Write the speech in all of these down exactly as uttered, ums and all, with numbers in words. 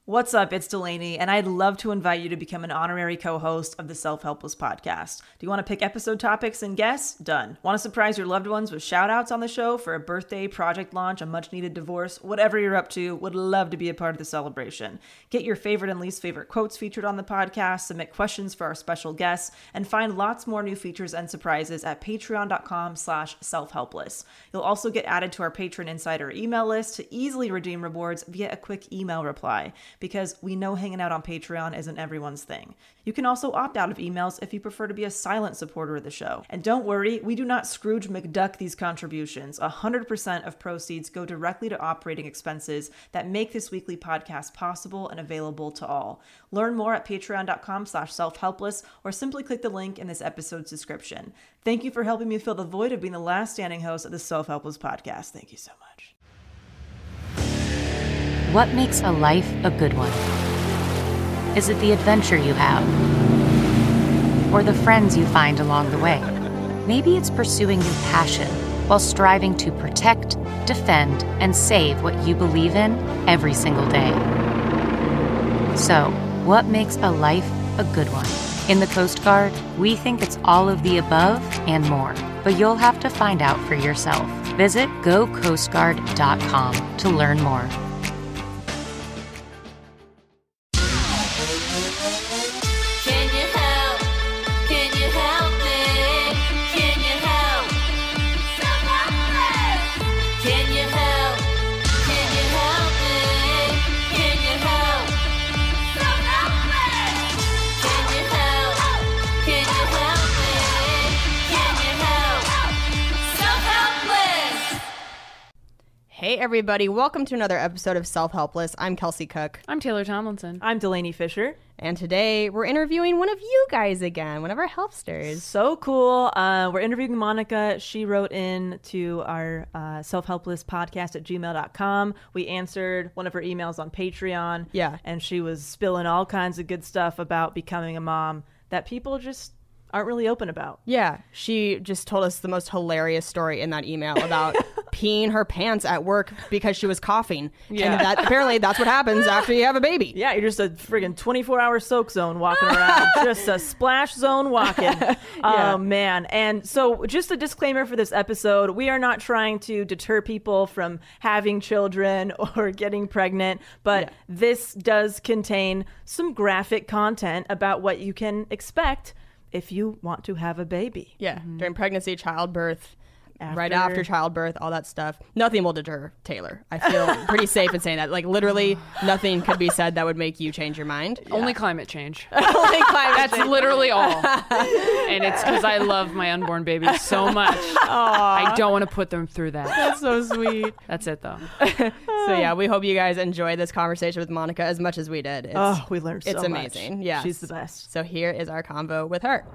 What's up? It's Delaney, and I'd love to invite you to become an honorary co-host of the Self-Helpless podcast. Do you want to pick episode topics and guests? Done. Want to surprise your loved ones with shout-outs on the show for a birthday, project launch, a much-needed divorce? Whatever you're up to, would love to be a part of the celebration. Get your favorite and least favorite quotes featured on the podcast, submit questions for our special guests, and find lots more new features and surprises at patreon.com slash self-helpless. You'll also get added to our Patron Insider email list to easily redeem rewards via a quick email reply, because we know hanging out on Patreon isn't everyone's thing. You can also opt out of emails if you prefer to be a silent supporter of the show. And don't worry, we do not Scrooge McDuck these contributions. one hundred percent of proceeds go directly to operating expenses that make this weekly podcast possible and available to all. Learn more at patreon.com slash self-helpless or simply click the link in this episode's description. Thank you for helping me fill the void of being the last standing host of the Self-Helpless podcast. Thank you so much. What makes a life a good one? Is it the adventure you have? Or the friends you find along the way? Maybe it's pursuing your passion while striving to protect, defend, and save what you believe in every single day. So, what makes a life a good one? In the Coast Guard, we think it's all of the above and more, but you'll have to find out for yourself. Visit go coast guard dot com to learn more. Hey everybody, welcome to another episode of Self-Helpless. I'm Kelsey Cook. I'm Taylor Tomlinson. I'm Delaney Fisher. And today we're interviewing one of you guys again, one of our helpsters. So cool. Uh, we're interviewing Monica. She wrote in to our uh, Self-Helpless podcast at gmail dot com. We answered one of her emails on Patreon. Yeah. And she was spilling all kinds of good stuff about becoming a mom that people just aren't really open about. Yeah, she just told us the most hilarious story in that email about peeing her pants at work because she was coughing. Yeah. And that apparently that's what happens after you have a baby. Yeah, you're just a friggin' twenty-four hour soak zone walking around. Just a splash zone walking. Yeah. Oh, man. And so just a disclaimer for this episode, we are not trying to deter people from having children or getting pregnant, but Yeah. this does contain some graphic content about what you can expect if you want to have a baby. Yeah, mm-hmm. During pregnancy, childbirth, After. right after childbirth, all that stuff. Nothing will deter Taylor. I feel pretty safe in saying that. Like, literally, nothing could be said that would make you change your mind. Yeah. Only climate change. Only climate That's change. literally all. And it's because I love my unborn babies so much. Aww. I don't want to put them through that. That's so sweet. That's it, though. So, yeah, we hope you guys enjoyed this conversation with Monica as much as we did. It's, oh, we learned so It's much. amazing. Yeah. She's the best. So here is our convo with her.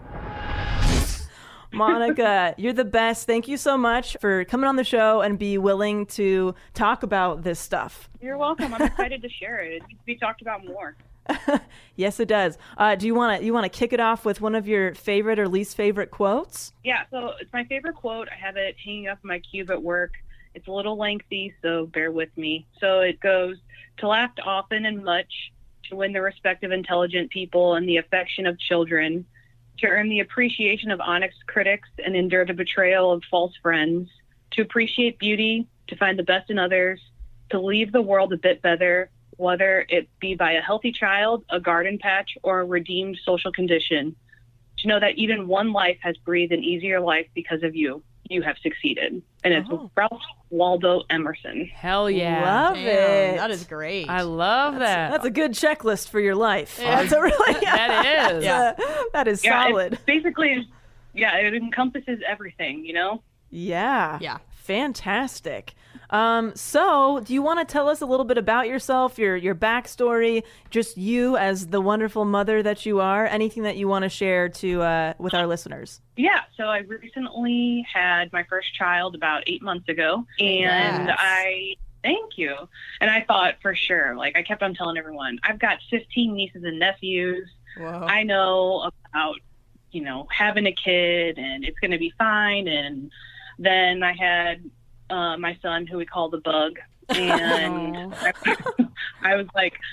Monica, you're the best. Thank you so much for coming on the show and be willing to talk about this stuff. You're welcome. I'm excited to share it. It needs to be talked about more. Yes, it does. Uh, do you want to you want to kick it off with one of your favorite or least favorite quotes? Yeah, so it's my favorite quote. I have it hanging up in my cube at work. It's a little lengthy, so bear with me. So it goes, to laugh often and much, to win the respect of intelligent people and the affection of children, to earn the appreciation of honest critics and endure the betrayal of false friends, to appreciate beauty, to find the best in others, to leave the world a bit better, whether it be by a healthy child, a garden patch, or a redeemed social condition, to know that even one life has breathed an easier life because of you. You have succeeded. And it's Oh. Ralph Waldo Emerson. Hell yeah. Love Damn, it. that is great. I love that. That's a good checklist for your life. Yeah. That's a really That is. Yeah. That is Yeah, solid. it basically, yeah, it encompasses everything, you know? Yeah. Yeah. Fantastic. Um, so, do you want to tell us a little bit about yourself, your your backstory, just you as the wonderful mother that you are? Anything that you want to share to uh, with our listeners? Yeah, so I recently had my first child about eight months ago, and Congrats. I thank you. And I thought for sure, like I kept on telling everyone, I've got fifteen nieces and nephews. Whoa. I know about, you know, having a kid, and it's going to be fine. And then I had uh, my son, who we call the Bug, and I, I was like,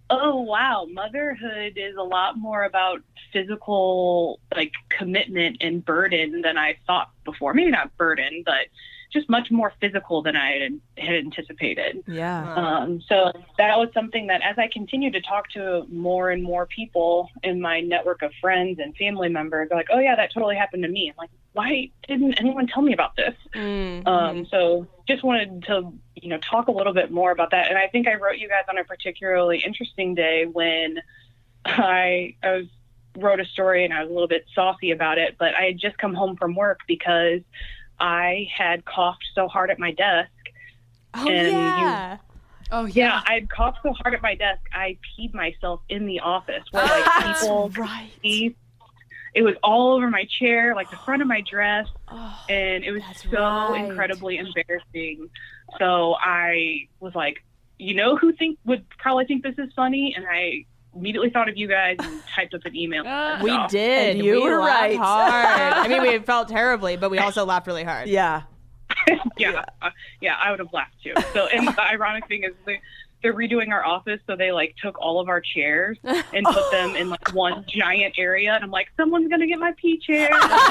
oh, wow, motherhood is a lot more about physical, like, commitment and burden than I thought before. Maybe not burden, but just much more physical than I had, had anticipated. Yeah. Um, so that was something that as I continued to talk to more and more people in my network of friends and family members, they're like, oh, yeah, that totally happened to me. I'm like, why didn't anyone tell me about this? Mm-hmm. Um, so just wanted to, you know, talk a little bit more about that. And I think I wrote you guys on a particularly interesting day when I, I was, wrote a story and I was a little bit saucy about it, but I had just come home from work because I had coughed so hard at my desk. Oh, and yeah. You, Oh, yeah, yeah. I had coughed so hard at my desk, I peed myself in the office where, like, people right. pee. It was all over my chair, like the front of my dress, Oh, and it was so right. incredibly embarrassing. So I was like, you know who think would probably think this is funny? And I immediately thought of you guys and typed up an email. Uh, We So- did. And you we were laughed right. hard. I mean, we felt terribly, but we also laughed really hard. Yeah. yeah, uh, yeah, I would have laughed too. So, and the ironic thing is they, they're redoing our office, so they like took all of our chairs and put them in like one giant area, and I'm like, someone's gonna get my pee chair.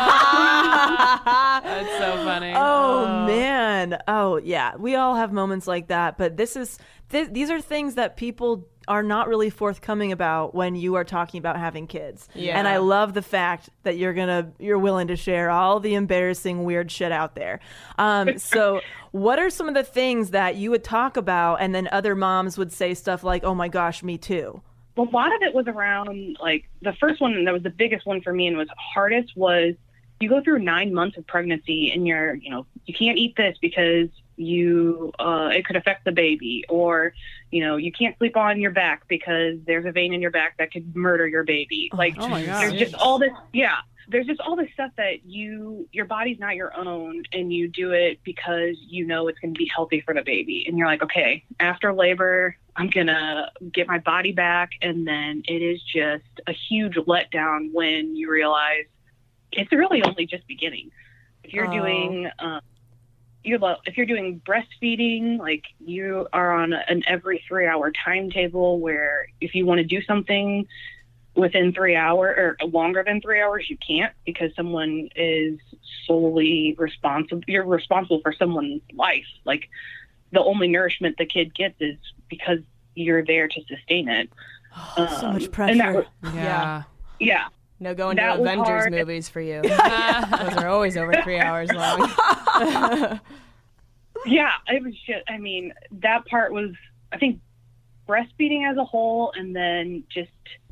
That's so funny. Oh, man. Oh, yeah. We all have moments like that, but this is th- these are things that people are not really forthcoming about when you are talking about having kids. Yeah. And I love the fact that you're gonna you're willing to share all the embarrassing weird shit out there. Um, so what are some of the things that you would talk about and then other moms would say stuff like, oh my gosh, me too? Well, a lot of it was around, like, the first one that was the biggest one for me and was hardest was you go through nine months of pregnancy and you're, you know, you can't eat this because you, uh, it could affect the baby, or, you know, you can't sleep on your back because there's a vein in your back that could murder your baby. Like, oh my God. there's just all this, yeah, there's just all this stuff that you, your body's not your own, and you do it because you know it's going to be healthy for the baby. And you're like, okay, after labor, I'm going to get my body back. And then it is just a huge letdown when you realize it's really only just beginning. If you're Oh. doing, um, you're, lo- if you're doing breastfeeding, like, you are on an every three hour timetable where if you want to do something within three hours or longer than three hours, you can't, because someone is solely responsible. You're responsible for someone's life. Like, the only nourishment the kid gets is because you're there to sustain it. So much Um, and pressure. that was- Yeah. yeah. No going That to was Avengers hard. movies for you. Those are always over three hours long. Yeah, it was just, I mean, that part was, I think, breastfeeding as a whole, and then just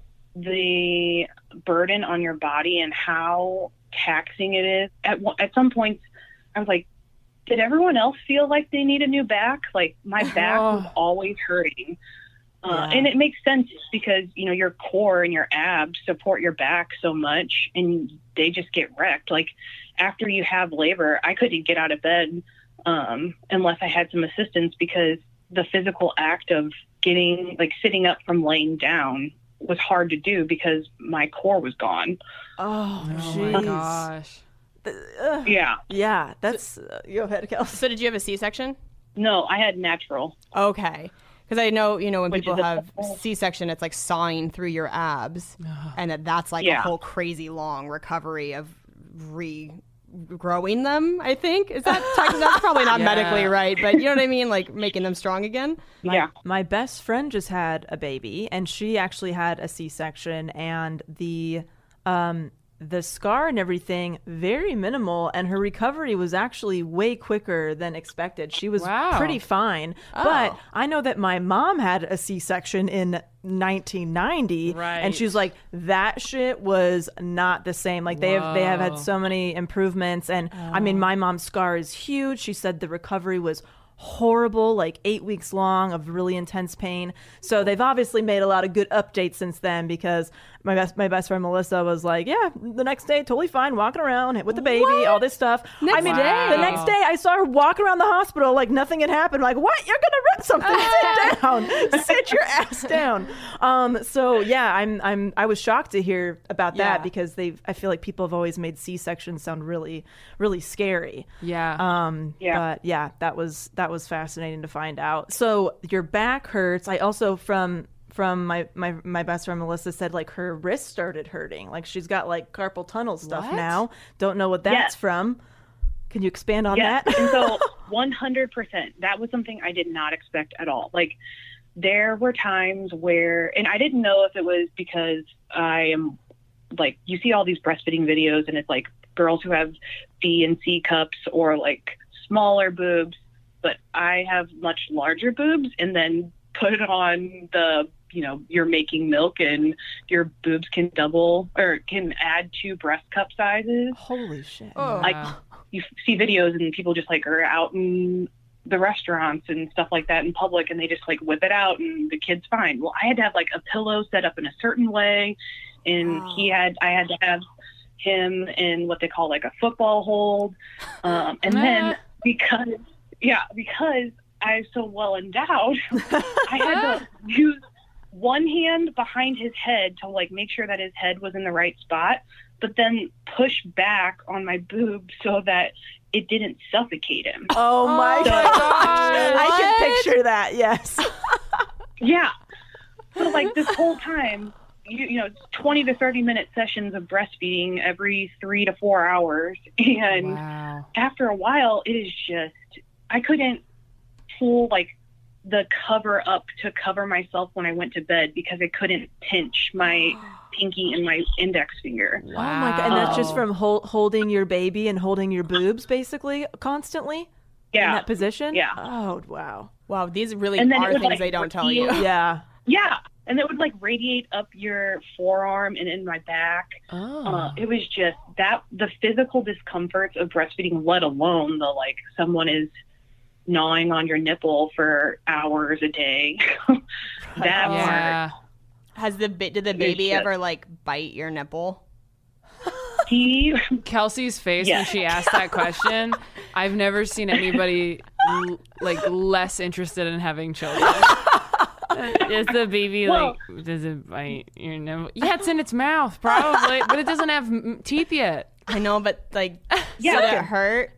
the burden on your body and how taxing it is. At one- at some points, I was like, did everyone else feel like they need a new back? Like, my back was always hurting. Uh, Yeah. And it makes sense because, you know, your core and your abs support your back so much, and they just get wrecked. Like, after you have labor, I couldn't get out of bed um, unless I had some assistance, because the physical act of getting, like, sitting up from laying down was hard to do because my core was gone. Oh, Oh jeez. my gosh. Ugh. Yeah. Yeah, that's uh, go ahead, Kelsey. So did you have a C-section? No, I had natural. Okay. Because I know, you know, when Which people is a- have C-section, it's like sawing through your abs, and that that's like a Yeah. whole crazy long recovery of regrowing them, I think. Is that tech- that's probably not Yeah. medically right, but you know what I mean? Like making them strong again. My, Yeah. my best friend just had a baby, and she actually had a C-section, and the um the scar and everything very minimal, and her recovery was actually way quicker than expected. She was Wow. pretty fine. But I know that my mom had a C-section in nineteen ninety, Right. and she's like, that shit was not the same. Like, they have they have had Whoa. so many improvements, and I mean, my mom's scar is huge. She said the recovery was horrible, like eight weeks long of really intense pain. So they've obviously made a lot of good updates since then, because my best my best friend Melissa was like, yeah, the next day totally fine, walking around with the baby, all this stuff. I Next mean, day? the next day I saw her walk around the hospital like nothing had happened. Like, what? You're gonna rip something? Sit down. Sit your ass down. Um. So yeah, I'm I'm I was shocked to hear about that, Yeah. because they've I feel like people have always made C-sections sound really really scary. Yeah. Um, Yeah. But yeah, that was that was fascinating to find out. So your back hurts. I also from from my, my my best friend Melissa said like her wrist started hurting. Like she's got like carpal tunnel stuff What? now. Don't know what that's Yes. from. Can you expand on Yes. that? And so one hundred percent, that was something I did not expect at all. Like there were times where, and I didn't know if it was because I am like, you see all these breastfeeding videos and it's like girls who have B and C cups or like smaller boobs, but I have much larger boobs, and then put it on the, you know, you're making milk and your boobs can double or can add two breast cup sizes. Holy shit. Oh. Like Wow. you see videos and people just like are out in the restaurants and stuff like that in public, and they just like whip it out and the kid's fine. Well, I had to have like a pillow set up in a certain way, and Wow. he had, I had to have him in what they call like a football hold. Um, and then because, yeah, because I'm so well endowed, I had to use one hand behind his head to like make sure that his head was in the right spot, but then push back on my boob so that it didn't suffocate him. Oh my Oh god. my God. I can What? picture that. Yes. Yeah. So like this whole time, you, you know, it's twenty to thirty minute sessions of breastfeeding every three to four hours. And Wow. after a while, it is just, I couldn't pull like the cover up to cover myself when I went to bed because I couldn't pinch my pinky and my index finger. Oh my god. And that's just Wow. from hol- holding your baby and holding your boobs basically constantly in Yeah. that position? Yeah. Oh, wow. Wow, these really And then it are would, things like, they don't tell you. radiate- Yeah. Yeah. And it would like radiate up your forearm and in my back. Oh. Uh, it was just that the physical discomforts of breastfeeding, let alone the like someone is gnawing on your nipple for hours a day. that part. Yeah. Has the ba- did the It's baby just- ever like bite your nipple? He, Kelsey's face Yeah. when she asked that question, I've never seen anybody l- like less interested in having children. Is the baby Well- like, does it bite your nipple? Yeah, it's in its mouth, probably, but it doesn't have m- teeth yet. I know, but like, Yeah. did it hurt?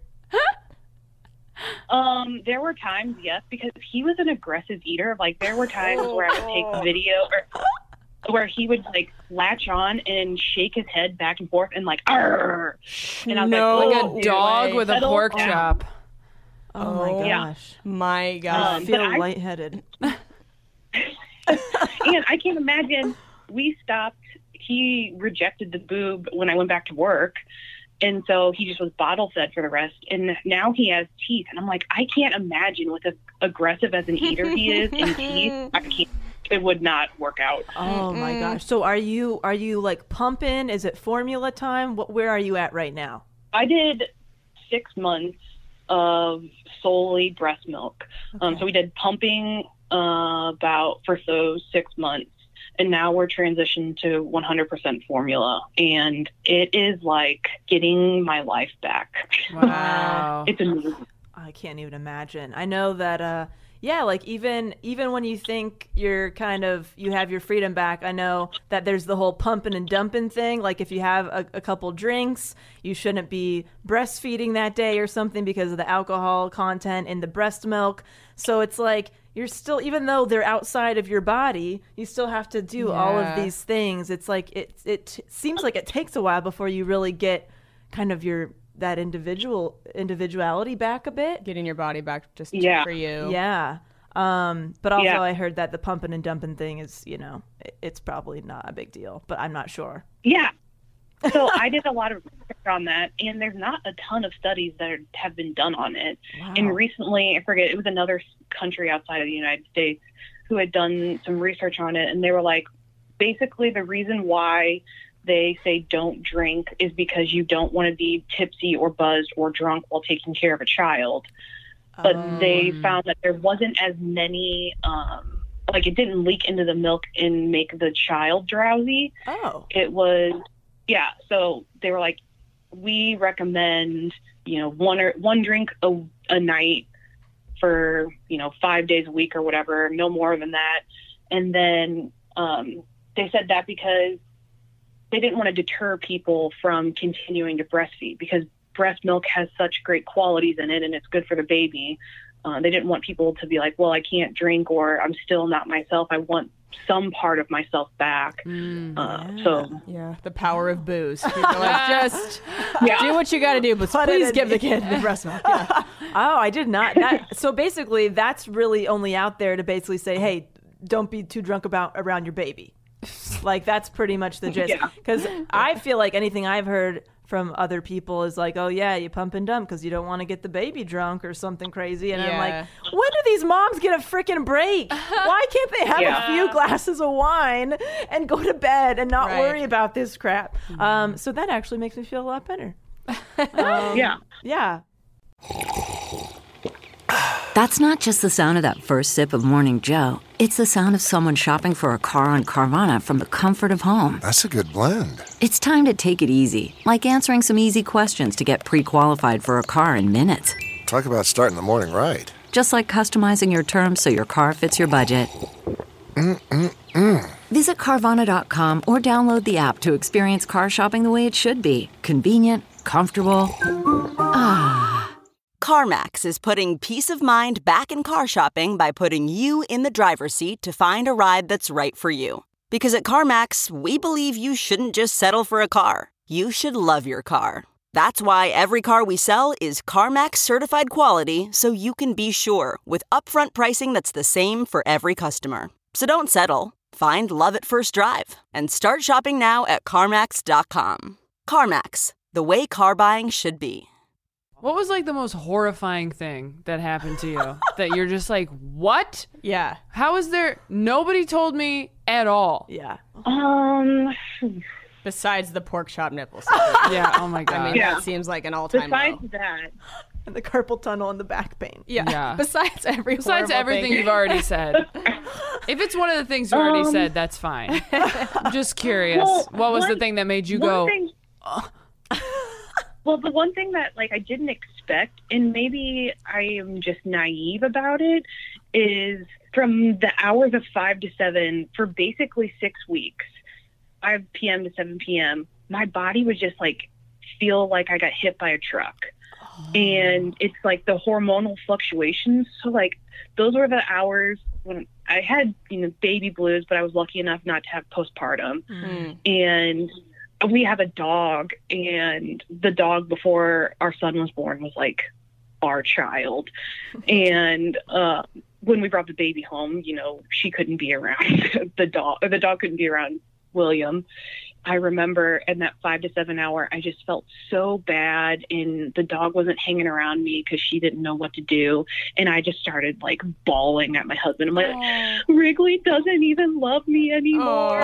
um, there were times, yes, because he was an aggressive eater. Like there were times where I would take the video or where he would like latch on and shake his head back and forth and like, arr! And I was No. like, Like "Oh, a dog way. with a Settle pork down." chop. Oh my Oh. Yeah. gosh. My I God. Um, feel but I- lightheaded. And I can't imagine, we stopped, he rejected the boob when I went back to work. And so he just was bottle fed for the rest. And now he has teeth. And I'm like, I can't imagine with as aggressive as an eater he is and teeth, I can't, it would not work out. Oh my gosh. So are you are you like pumping? Is it formula time? What where are you at right now? I did six months of solely breast milk. Um, so we did pumping uh, about for those six months. And now we're transitioned to one hundred percent formula. And it is like getting my life back. Wow. It's amazing. I can't even imagine. I know that uh yeah, like even even when you think you're kind of you have your freedom back, I know that there's the whole pumping and dumping thing. Like if you have a, a couple drinks, you shouldn't be breastfeeding that day or something because of the alcohol content in the breast milk. So it's like you're still, even though they're outside of your body, you still have to do all of Yeah. these things. It's like it it seems like it takes a while before you really get kind of your that individual individuality back a bit. Getting your body back just Yeah. for you. Yeah. Um, but also Yeah. I heard that the pumping and dumping thing is, you know, it, it's probably not a big deal, but I'm not sure. Yeah. So I did a lot of research on that, and there's not a ton of studies that are, have been done on it. Wow. And recently, I forget, it was another s- country outside of the United States who had done some research on it, and they were like, basically the reason why they say don't drink is because you don't want to be tipsy or buzzed or drunk while taking care of a child. But they found that there wasn't as many, um, like it didn't leak into the milk and make the child drowsy. Oh. It was, yeah. So they were like, we recommend, you know, one or one drink a, a night for, you know, five days a week or whatever, no more than that. And then um, they said that because they didn't want to deter people from continuing to breastfeed because breast milk has such great qualities in it and it's good for the baby. Uh, they didn't want people to be like, well, I can't drink or I'm still not myself. I want some part of myself back. Mm, uh, yeah. So Yeah, the power of booze. People are like, just Yeah. do what you got to do, but Put it please in- give the kid the breast milk. Yeah. Oh, I did not. That, so basically, that's really only out there to basically say, hey, don't be too drunk about around your baby. Like, that's pretty much the gist. Yeah. Because I feel like anything I've heard from other people is like, oh, yeah, you pump and dump because you don't want to get the baby drunk or something crazy. And I'm Yeah. like, when do these moms get a freaking break? Why can't they have Yeah. a few glasses of wine and go to bed and not Right. worry about this crap? Um, so that actually makes me feel a lot better. Um, yeah. Yeah. That's not just the sound of that first sip of Morning Joe. It's the sound of someone shopping for a car on Carvana from the comfort of home. That's a good blend. It's time to take it easy, like answering some easy questions to get pre-qualified for a car in minutes. Talk about starting the morning right. Just like customizing your terms so your car fits your budget. Mm-mm-mm. Visit Carvana dot com or download the app to experience car shopping the way it should be. Convenient, comfortable. CarMax is putting peace of mind back in car shopping by putting you in the driver's seat to find a ride that's right for you. Because at CarMax, we believe you shouldn't just settle for a car. You should love your car. That's why every car we sell is CarMax certified quality, so you can be sure with upfront pricing that's the same for every customer. So don't settle. Find love at first drive and start shopping now at CarMax dot com. CarMax, the way car buying should be. What was like the most horrifying thing that happened to you that you're just like, what? Yeah. How is there? Nobody told me at all. Yeah. Um, Besides the pork chop nipples. Yeah. Oh my God. I mean, Yeah. that seems like an all-time besides low. that, And the carpal tunnel and the back pain. Yeah. Yeah. Besides every Besides horrible everything thing. you've already said. If it's one of the things you already Um, said, that's fine. I'm just curious. Well, what was the one- thing that made you one go, thing- well, the one thing that like I didn't expect, and maybe I am just naive about it, is from the hours of five to seven for basically six weeks, five p.m. to seven p.m., my body would just like feel like I got hit by a truck. And it's like the hormonal fluctuations. So like those were the hours when I had, you know, baby blues, but I was lucky enough not to have postpartum. Mm. And we have a dog, and the dog before our son was born was like our child. And uh, when we brought the baby home, you know, she couldn't be around the dog, or the dog couldn't be around William. I remember in that five to seven hour, I just felt so bad, and the dog wasn't hanging around me because she didn't know what to do. And I just started like bawling at my husband. I'm like, Wrigley doesn't even love me anymore.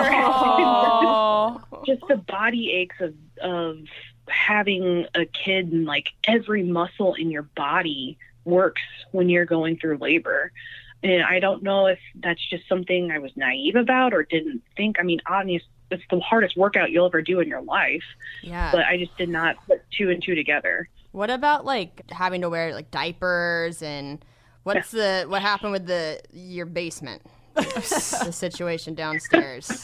oh, Just the body aches of, of having a kid, and like every muscle in your body works when you're going through labor. And I don't know if that's just something I was naive about or didn't think. I mean, obviously, it's the hardest workout you'll ever do in your life, Yeah. but I just did not put two and two together. What about like having to wear like diapers, and what's the what happened with the your basement? The situation downstairs.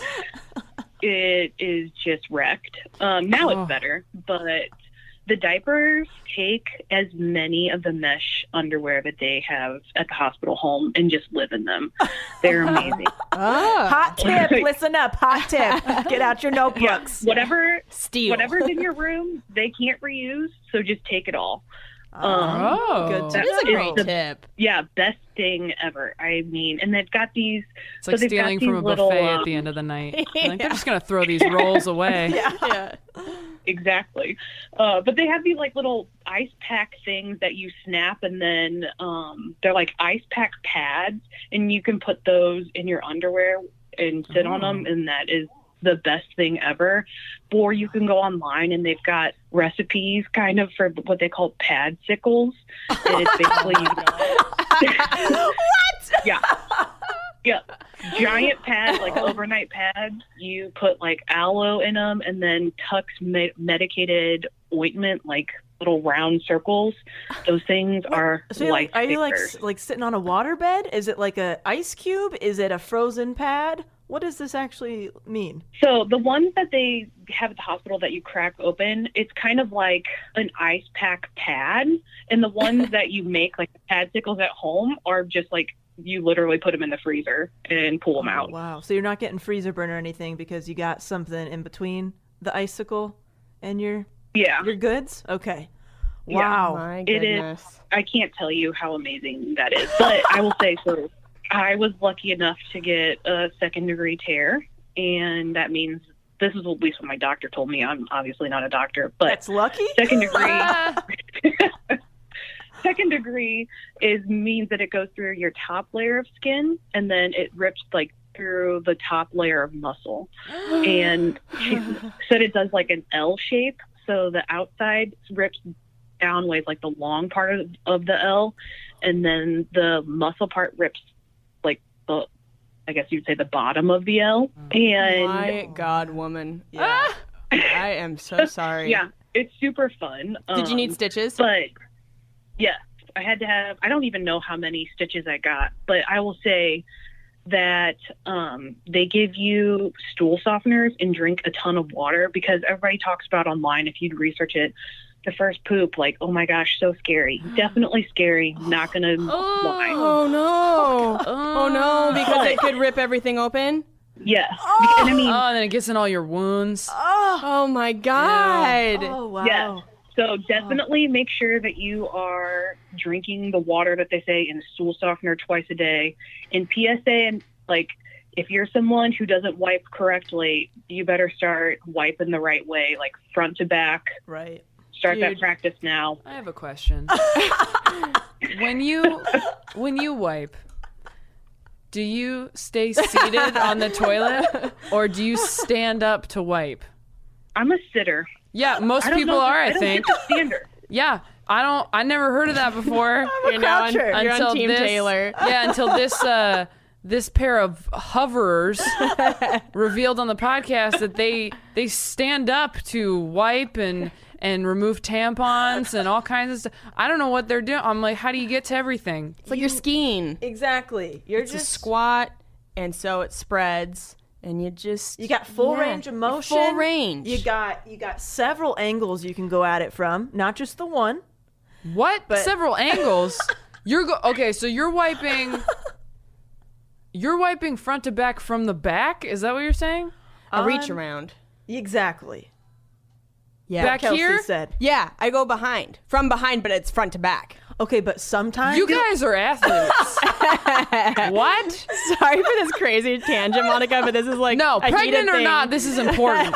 It is just wrecked. Um, now Oh. it's better, but the diapers take as many of the mesh underwear that they have at the hospital home and just live in them. They're amazing. Oh. Hot tip. Listen up. Hot tip. Get out your Yeah, notebooks. whatever, Steal. whatever's in your room, they can't reuse, so just take it all. Um, oh. Good That to is a It's great the- tip. yeah, best thing ever. I mean, and they've got these. It's like so they've got stealing from a these little, buffet at um, the end of the night. Like, they're just going to throw these rolls away. Yeah. Exactly. Uh, but they have these like little ice pack things that you snap, and then um, they're like ice pack pads, and you can put those in your underwear and sit on them, and that is the best thing ever. Or you can go online, and they've got recipes kind of for what they call pad sickles. And it's basically you what? Yeah. Yeah. Giant pads, like overnight pads. You put like aloe in them, and then Tux me- medicated ointment, like little round circles. Those things are So you're like, life are you like savers. s- like sitting on a water bed? Is it like a ice cube? Is it a frozen pad? What does this actually mean? So the ones that they have at the hospital that you crack open, it's kind of like an ice pack pad. And the ones that you make, like the pad sickles at home, are just like you literally put them in the freezer and pull them out. Wow. So you're not getting freezer burn or anything because you got something in between the icicle and your Yeah. your goods? Okay. Yeah. Wow. My It goodness. is. I can't tell you how amazing that is. But I will say, so I was lucky enough to get a second degree tear. And that means, this is at least what my doctor told me. I'm obviously not a doctor, but That's lucky? second degree. Second degree is means that it goes through your top layer of skin and then it rips like through the top layer of muscle. And she said it does like an L shape. So the outside rips down with like the long part of, of the L, and then the muscle part rips like the, I guess you'd say the bottom of the L. And My God, woman. Yeah. I am so sorry. yeah, it's super fun. Did you need Um, stitches? But yes, I had to have, I don't even know how many stitches I got, but I will say that um, they give you stool softeners and drink a ton of water, because everybody talks about online, if you'd research it, the first poop, like, oh my gosh, so scary. Definitely scary. Not going to lie. Oh, no. Oh, no, because it could rip everything open? Yes. And I mean, Oh, and then it gets in all your wounds. Oh, my God. Oh, wow. yes. So definitely make sure that you are drinking the water that they say in a stool softener twice a day. And P S A, and like, if you're someone who doesn't wipe correctly, you better start wiping the right way, like front to back. Right. Start that Dude. practice now. I have a question. when you when you wipe, do you stay seated on the toilet or do you stand up to wipe? I'm a sitter. Yeah, most I don't people know, are, I don't think. get the standard. Yeah, I don't. I never heard of that before. You're now on, croucher. you're until on Team this, Taylor. Yeah, until this uh, this pair of hoverers revealed on the podcast that they they stand up to wipe and and remove tampons and all kinds of stuff. I don't know what they're doing. I'm like, how do you get to everything? It's like you're skiing. Exactly. You're It's just a squat, and so it spreads, and you just... You got full yeah, range of motion. Full range. You got you got several angles you can go at it from, not just the one. What? But- Several angles. You're go- okay. So you're wiping. You're wiping front to back from the back. Is that what you're saying? a reach on- around. Exactly. Yeah. Back Kelsey here? said. Yeah, I go behind. From behind, but it's front to back. Okay, but sometimes You guys are athletes. What? Sorry for this crazy tangent, Monica, but this is like No, a heated pregnant or thing. not, this is important.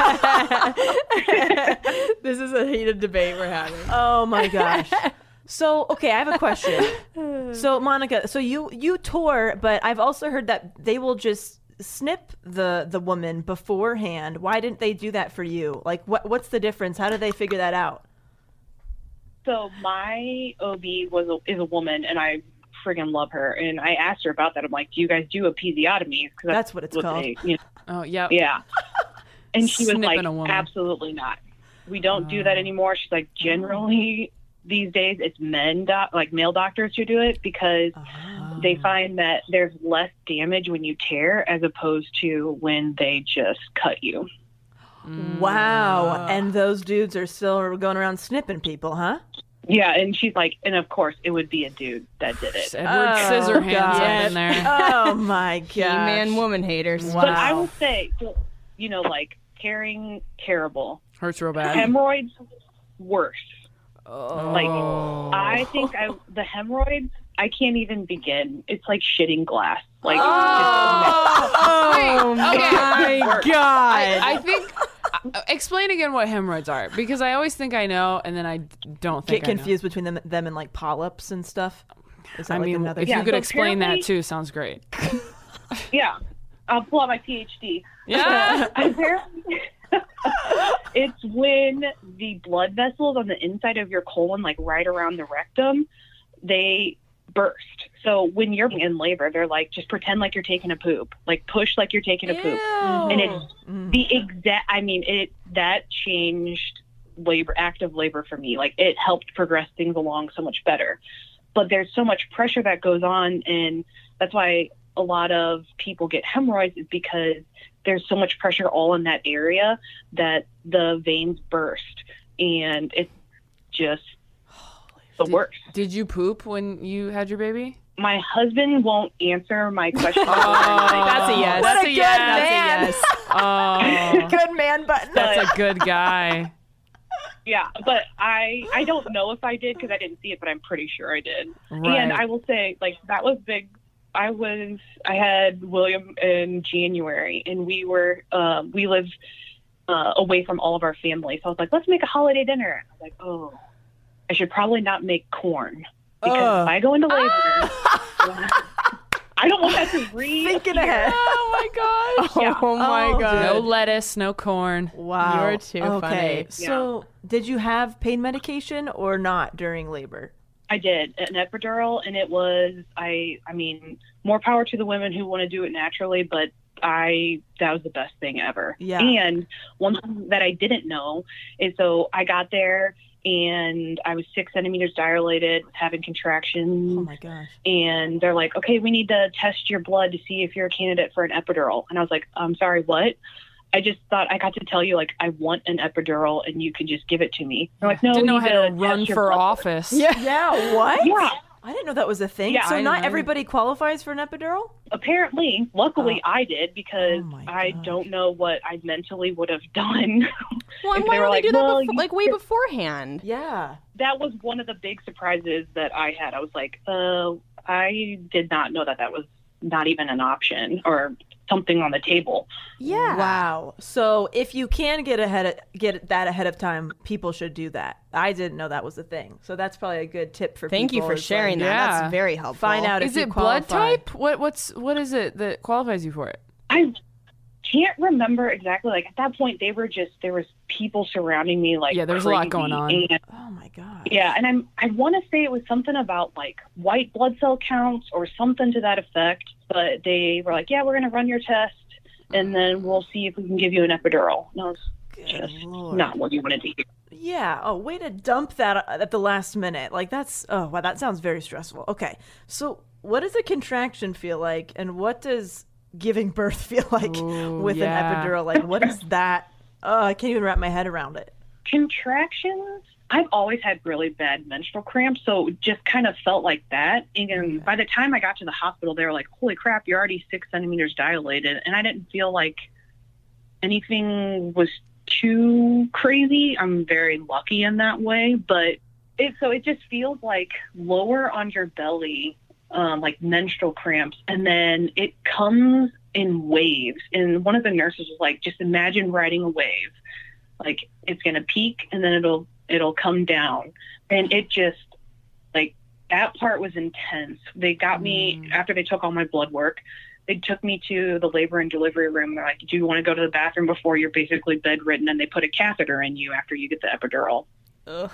This is a heated debate we're having. Oh my gosh. So, okay, I have a question. So, Monica, so you you tour, but I've also heard that they will just snip the the woman beforehand. Why didn't they do that for you? Like, what what's the difference? How did they figure that out? So my O B was a, is a woman, and I friggin' love her. And I asked her about that. I'm like, do you guys do episiotomy? Because That's what it's called. They, you know, Oh yeah. yeah. And she was Snipping like, a woman. absolutely not. We don't do that anymore. She's like, generally these days it's men, doc- like male doctors who do it, because they find that there's less damage when you tear as opposed to when they just cut you. Wow. And those dudes are still going around snipping people, huh? Yeah, and she's like, and of course it would be a dude that did it. Edward Scissorhands God. up in there. Oh my gosh. Man, woman haters. Wow. But I will say, so, you know, like tearing, terrible. Hurts real bad. Hemorrhoids, worse. Oh. Like, I think I the hemorrhoids, I can't even begin. It's like shitting glass. Like, Oh my God. I, I think. uh, Explain again what hemorrhoids are, because I always think I know, and then I d- don't think Get I know. confused between them them and like polyps and stuff. Is that I like mean, another if Yeah, you could so explain that apparently- too, sounds great. yeah, I'll pull out my P H D. Yeah. Apparently, it's when the blood vessels on the inside of your colon, like right around the rectum, they burst. So when you're in labor, they're like, just pretend like you're taking a poop, like push like you're taking a poop, and it's the exact. I mean, it that changed labor, active labor for me. Like it helped progress things along so much better. But there's so much pressure that goes on, and that's why a lot of people get hemorrhoids, is because there's so much pressure all in that area that the veins burst, and it's just the Did- worst. Did you poop when you had your baby? my husband won't answer my question. Oh, that's a yes. What That's a a good yes. man. That's a yes. Oh, Good man button. that's a good guy. Yeah, but I I don't know if I did because I didn't see it, but I'm pretty sure I did. Right. And I will say, like, that was big. I was I had William in January, and we were uh, we live uh, away from all of our family. So I was like, let's make a holiday dinner. I was like, oh, I should probably not make corn because Ugh. if I go into labor, I don't want that to read. Thinking ahead. Oh my gosh. Yeah. Oh my Oh, god. No lettuce, no corn. Wow. You're too okay. funny. So, did you have pain medication or not during labor? I did an epidural, and it was I. I mean, more power to the women who want to do it naturally, but I that was the best thing ever. Yeah. And one thing that I didn't know is so I got there and I was six centimeters dilated, was having contractions. Oh my gosh. And they're like, okay, we need to test your blood to see if you're a candidate for an epidural. And I was like, I'm sorry, what? I just thought I got to tell you, like, I want an epidural and you can just give it to me. They're like, no, Didn't know we need how to test run your for blood. office. Yeah. Yeah, what? Yeah. I didn't know that was a thing. Yeah, so I not know. everybody qualifies for an epidural? Apparently, luckily Oh. I did because Oh my I gosh. don't know what I mentally would have done. Well, and If why they were don't like, they do that well, befo- you- like way beforehand? Yeah. That was one of the big surprises that I had. I was like, uh, I did not know that that was not even an option or something on the table. Yeah. Wow. So if you can get ahead of, get that ahead of time, people should do that. I didn't know that was a thing. So that's probably a good tip for Thank you people. for is, sharing like, that. Yeah. That's very helpful. Find out Is if you it blood qualify. type? What what's what is it that qualifies you for it? I can't remember exactly. Like at that point, they were just there was people surrounding me. Like Yeah, there's a lot crazy. going on. And, Oh my god. yeah, and I'm I want to say it was something about like white blood cell counts or something to that effect. But they were like, yeah, we're gonna run your test, and then we'll see if we can give you an epidural. And I was just Lord. not what you wanted to hear. Yeah. Oh, way to dump that at the last minute. Like that's oh wow, that sounds very stressful. Okay. So what does a contraction feel like, and what does giving birth feel like Ooh, with yeah. an epidural? Like what is that? Oh, I can't even wrap my head around it. Contractions. I've always had really bad menstrual cramps, so it just kind of felt like that. And by the time I got to the hospital, they were like, holy crap, you're already six centimeters dilated. And I didn't feel like anything was too crazy. I'm very lucky in that way. But it, so it just feels like lower on your belly, um, like menstrual cramps. And then it comes in waves. And one of the nurses was like, just imagine riding a wave. Like it's going to peak and then it'll, it'll come down. And it just like that part was intense. They got me after they took all my blood work. They took me to the labor and delivery room. They're like, do you want to go to the bathroom before you're basically bedridden? And they put a catheter in you after you get the epidural. Ugh.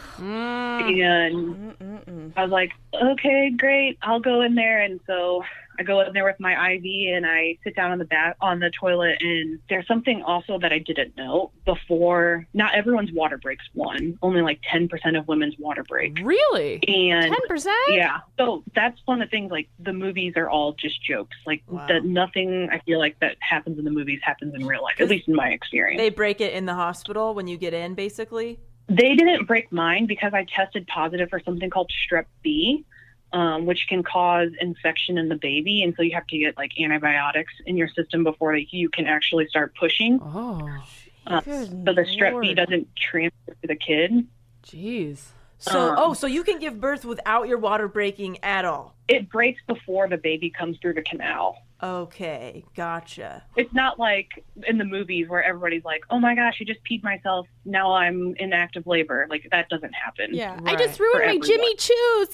And Mm-mm-mm. I was like, okay, great. I'll go in there. And so I go in there with my I V and I sit down on the bath on the toilet. And there's something also that I didn't know before. Not everyone's water breaks one. Only like ten percent of women's water break. Really? And ten percent? yeah, so that's one of the things. Like the movies are all just jokes. Like Wow. that, nothing I feel like that happens in the movies happens in real life. At least in my experience. They break it in the hospital when you get in, basically. They didn't break mine because I tested positive for something called strep B, um, which can cause infection in the baby. And so you have to get like antibiotics in your system before you can actually start pushing. Oh, Uh, Good so the strep B Lord. doesn't transfer to the kid. jeez. So Um, oh, so you can give birth without your water breaking at all. It breaks before the baby comes through the canal. Okay, gotcha. It's not like in the movies where everybody's like, oh my gosh, I just peed myself. Now I'm in active labor. Like that doesn't happen. Yeah. I Right. just ruined For my everyone. Jimmy Choos.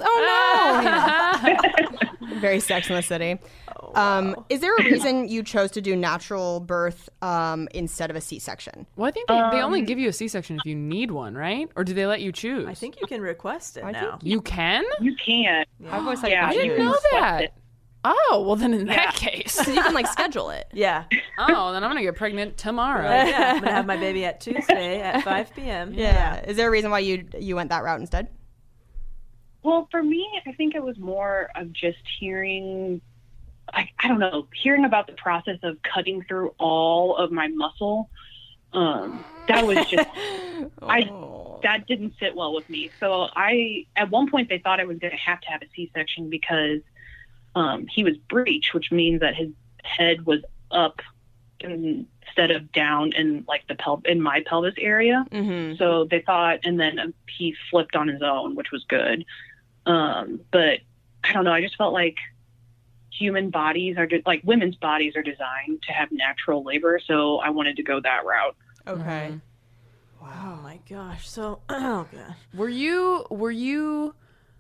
Oh no. Very Sex and the City. Um, is there a reason you chose to do natural birth um, instead of a C-section? Well, I think they, they only Um, give you a C-section if you need one, right? Or do they let you choose? I think you can request it I now. you can. You can't. I've always thought Yeah, you I could didn't choose. know request that. it. Oh, well then in Yeah. that case. So you can like schedule it. Yeah. Oh, then I'm gonna get pregnant tomorrow. yeah. I'm gonna have my baby at Tuesday at five p.m. Yeah. Is there a reason why you you went that route instead? Well, for me, I think it was more of just hearing, I, I don't know, hearing about the process of cutting through all of my muscle. Um, that was just, I that didn't sit well with me. So I, at one point, they thought I was going to have to have a C-section because um, he was breech, which means that his head was up instead of down in like the pel- in my pelvis area. Mm-hmm. So they thought, and then um, he flipped on his own, which was good. Um, but I don't know. I just felt like human bodies are de- like women's bodies are designed to have natural labor. So I wanted to go that route. Okay. Mm-hmm. Wow. Oh my gosh. So, oh gosh. Were you were you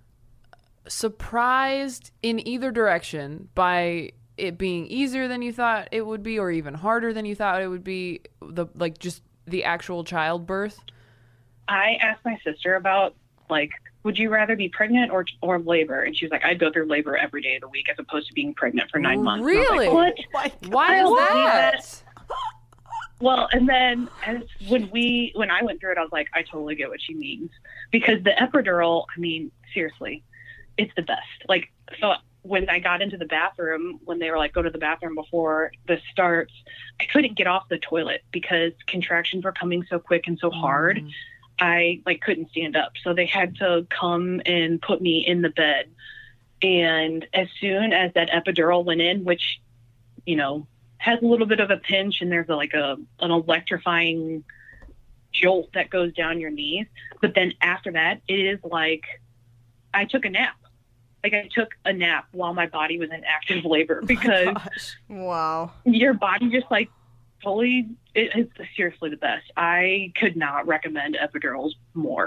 surprised in either direction by it being easier than you thought it would be, or even harder than you thought it would be? The like just the actual childbirth. I asked my sister about like, would you rather be pregnant or or labor? And she was like, I'd go through labor every day of the week as opposed to being pregnant for nine months. Really? And I was like, what? Why is that? Well, and then as when we when I went through it, I was like, I totally get what she means, because the epidural, I mean, seriously, it's the best. Like, so when I got into the bathroom, when they were like, go to the bathroom before this starts, I couldn't get off the toilet because contractions were coming so quick and so hard. Mm. I like couldn't stand up. So they had to come and put me in the bed. And as soon as that epidural went in, which, you know, has a little bit of a pinch and there's a, like a an electrifying jolt that goes down your knees. But then after that, it is like I took a nap. Like I took a nap while my body was in active labor, because oh wow, your body just like fully, it, it's seriously the best. I could not recommend epidurals more.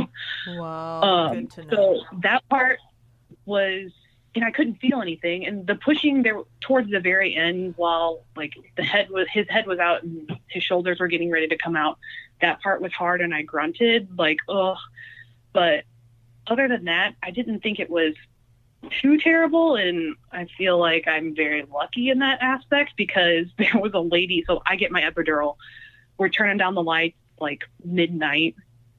Wow, um, good to know. So that part was, and I couldn't feel anything. And the pushing there towards the very end, while like the head was, his head was out and his shoulders were getting ready to come out, that part was hard and I grunted like, ugh. But other than that, I didn't think it was too terrible. And I feel like I'm very lucky in that aspect, because there was a lady, so I get my epidural, we're turning down the lights like midnight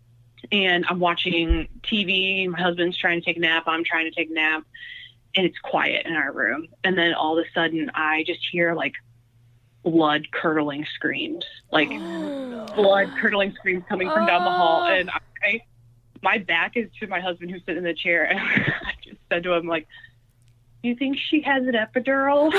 and I'm watching T V. My husband's trying to take a nap. I'm trying to take a nap. And it's quiet in our room. And then all of a sudden I just hear like blood curdling screams, like oh, no. blood curdling screams coming from oh. down the hall. And I, my back is to my husband who's sitting in the chair. And I just said to him, like, you think she has an epidural?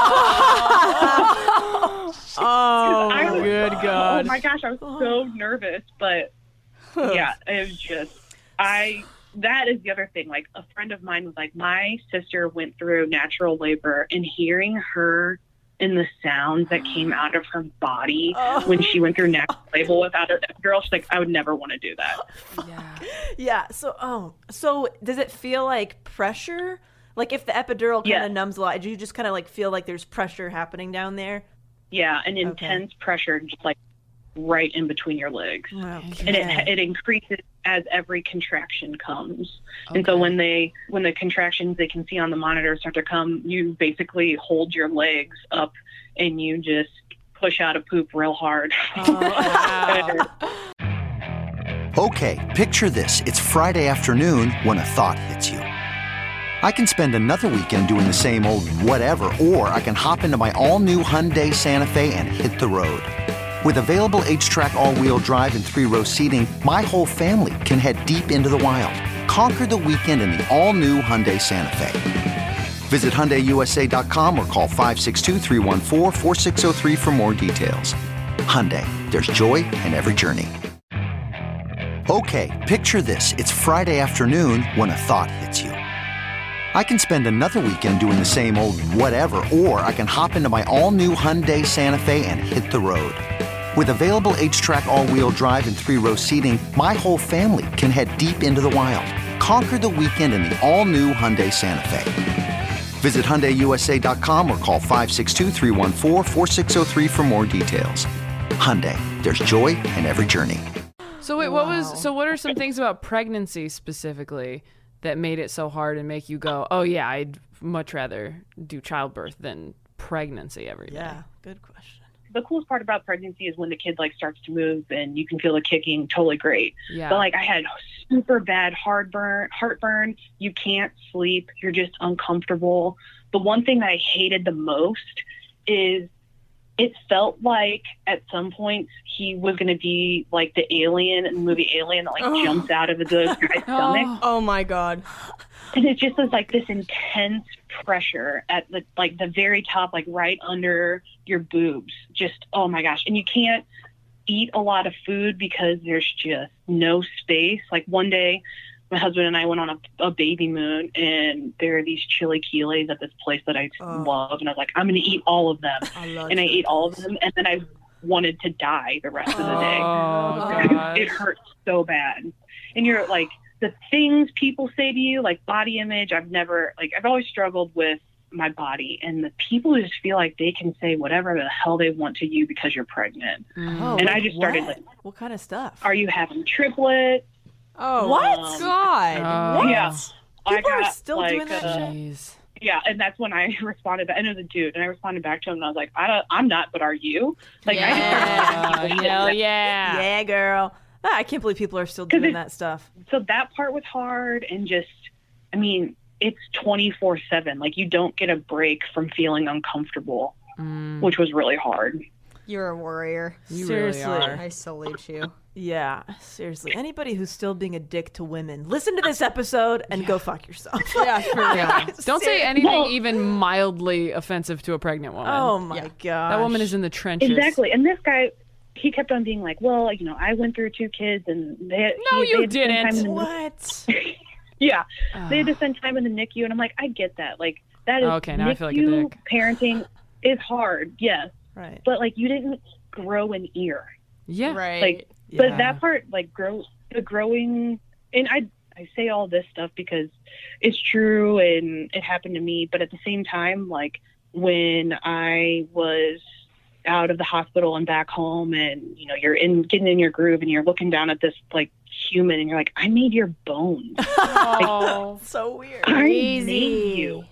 Oh, oh I was, good God. Oh my gosh, I was so nervous. But yeah, it was just, I... that is the other thing. Like a friend of mine was like, my sister went through natural labor, and hearing her in the sounds that came out of her body oh. when she went through natural labor without a girl, she's like, I would never want to do that. Yeah. Yeah. So, oh, so does it feel like pressure? Like if the epidural kind of yeah. numbs a lot, do you just kind of like feel like there's pressure happening down there? Yeah. An intense okay. pressure, just like right in between your legs. Okay. And it it increases as every contraction comes. Okay. And so when they when the contractions they can see on the monitor start to come, you basically hold your legs up and you just push out a poop real hard. Oh, wow. Okay, picture this. It's Friday afternoon when a thought hits you. I can spend another weekend doing the same old whatever, or I can hop into my all-new Hyundai Santa Fe and hit the road. With available H-Track all-wheel drive and three-row seating, my whole family can head deep into the wild. Conquer the weekend in the all-new Hyundai Santa Fe. Visit Hyundai U S A dot com or call five six two, three one four, four six zero three for more details. Hyundai, there's joy in every journey. Okay, picture this. It's Friday afternoon when a thought hits you. I can spend another weekend doing the same old whatever, or I can hop into my all-new Hyundai Santa Fe and hit the road. With available H-Track all-wheel drive and three-row seating, my whole family can head deep into the wild. Conquer the weekend in the all-new Hyundai Santa Fe. Visit Hyundai U S A dot com or call five six two, three one four, four six zero three for more details. Hyundai, there's joy in every journey. So wait, what wow. was? So what are some things about pregnancy specifically that made it so hard and make you go, oh yeah, I'd much rather do childbirth than pregnancy every day? Yeah, good question. The coolest part about pregnancy is when the kid like starts to move and you can feel the kicking, totally great. Yeah. But like I had super bad heartburn, heartburn. You can't sleep. You're just uncomfortable. The one thing that I hated the most is it felt like at some points he was going to be like the alien in the movie Alien that like Oh. jumps out of the guy's stomach. Oh my God. And it just was like this intense pressure at the like the very top, like right under your boobs. Just, oh my gosh. And you can't eat a lot of food because there's just no space. Like one day, my husband and I went on a, a baby moon, and there are these chilaquiles at this place that I Oh. love. And I was like, I'm going to eat all of them. I love And I ate all of them. And then I wanted to die the rest of the day. Oh, gosh. It hurts so bad. And you're like, the things people say to you, like body image, I've never, like, I've always struggled with my body. And the people just feel like they can say whatever the hell they want to you because you're pregnant. Oh, And like I just started what? like, what kind of stuff? are you having triplets? Oh, What? Um, God. Oh. Yeah. I People are got, still like, doing that uh, shit? Jeez. Yeah, and that's when I responded back. And it was a dude, and I responded back to him, and I was like, I don't, I'm not, but are you? Like, I Yeah. just Hell yeah. Yeah, girl. Ah, I can't believe people are still doing it- that stuff. So that part was hard, and just, I mean, it's twenty-four seven. Like, you don't get a break from feeling uncomfortable, Mm. which was really hard. You're a warrior. You Seriously. really are. I salute you. Yeah, seriously. Anybody who's still being a dick to women, listen to this episode and go fuck yourself. Yeah, for real. Yeah. Don't say anything Well- even mildly offensive to a pregnant woman. Oh my Yeah. god. That woman is in the trenches. Exactly. And this guy, he kept on being like, well, you know, I went through two kids, and they No, he, you they had to spend didn't. time in the- What? Yeah, they had to spend time in the N I C U, and I'm like, I get that. Like, that is Okay, now I feel like a N I C U dick. parenting is hard, yes, Right. but like you didn't grow an ear. Yeah. Right. Like, Yeah. but that part, like, grow the growing, and I I say all this stuff because it's true and it happened to me. But at the same time, like when I was out of the hospital and back home, and you know, you're in getting in your groove, and you're looking down at this like human, and you're like, I made your bones. Oh. So weird. I Crazy. made you.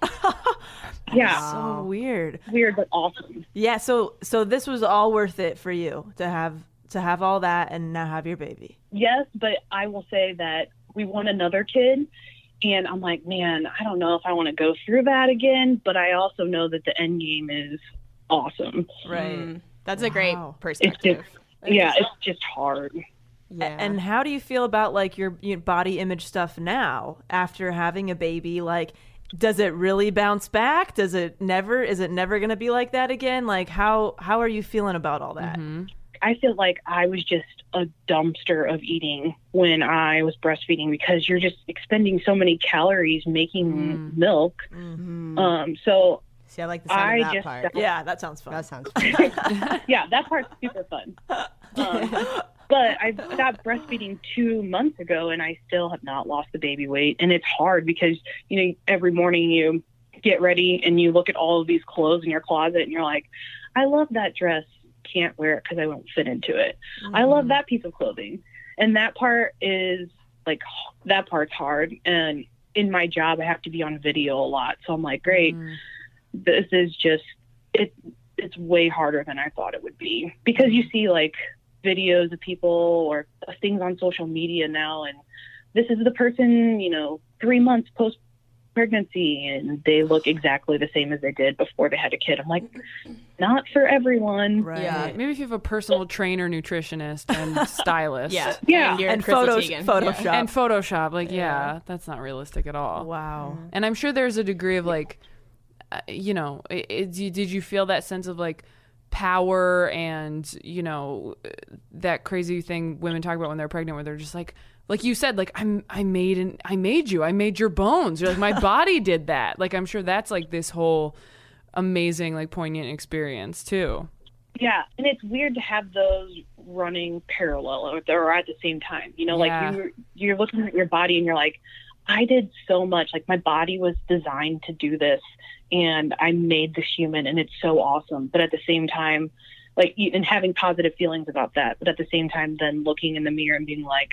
Yeah, So weird. weird but awesome. Yeah, so so this was all worth it for you to have to have all that and now have your baby. Yes, but I will say that we want another kid, and I'm like, man, I don't know if I want to go through that again, but I also know that the end game is awesome. Right. Mm, that's a great Wow. It's perspective. just, yeah, it's just hard. Yeah. And how do you feel about like your, your body image stuff now after having a baby? Like, does it really bounce back? Does it never? Is it never going to be like that again? Like, how how are you feeling about all that? Mm-hmm. I feel like I was just a dumpster of eating when I was breastfeeding, because you're just expending so many calories making milk. Mm-hmm. Um, so See, I like the sound I of that just part. Yeah, that sounds fun. That sounds fun. yeah, that part's super fun. Um, but I stopped breastfeeding two months ago, and I still have not lost the baby weight. And it's hard because, you know, every morning you get ready and you look at all of these clothes in your closet, and you're like, I love that dress. Can't wear it because I won't fit into it. Mm-hmm. I love that piece of clothing. And that part is like, that part's hard. And in my job, I have to be on video a lot. So I'm like, great. Mm. This is just, it, it's way harder than I thought it would be, because you see like videos of people or things on social media now, and this is the person, you know, three months post pregnancy, and they look exactly the same as they did before they had a kid. I'm like, not for everyone. Right. Yeah. Maybe if you have a personal trainer, nutritionist, and stylist. Yeah. Yeah. And, you're And Crystal photos, Teigen. Photoshop. Yeah. And Photoshop. Like, yeah, that's not realistic at all. Wow. And I'm sure there's a degree of like, uh, you know, it, it, did you feel that sense of like power and, you know, that crazy thing women talk about when they're pregnant, where they're just like, like you said, like I'm, I made an, I made you, I made your bones. You're like, my body did that. Like, I'm sure that's like this whole amazing, like poignant experience too. Yeah, and it's weird to have those running parallel or, or at the same time. You know, Yeah. like you're you're looking at your body and you're like, I did so much. Like my body was designed to do this, and I made this human, and it's so awesome. But at the same time, like, and having positive feelings about that. But at the same time, then looking in the mirror and being like,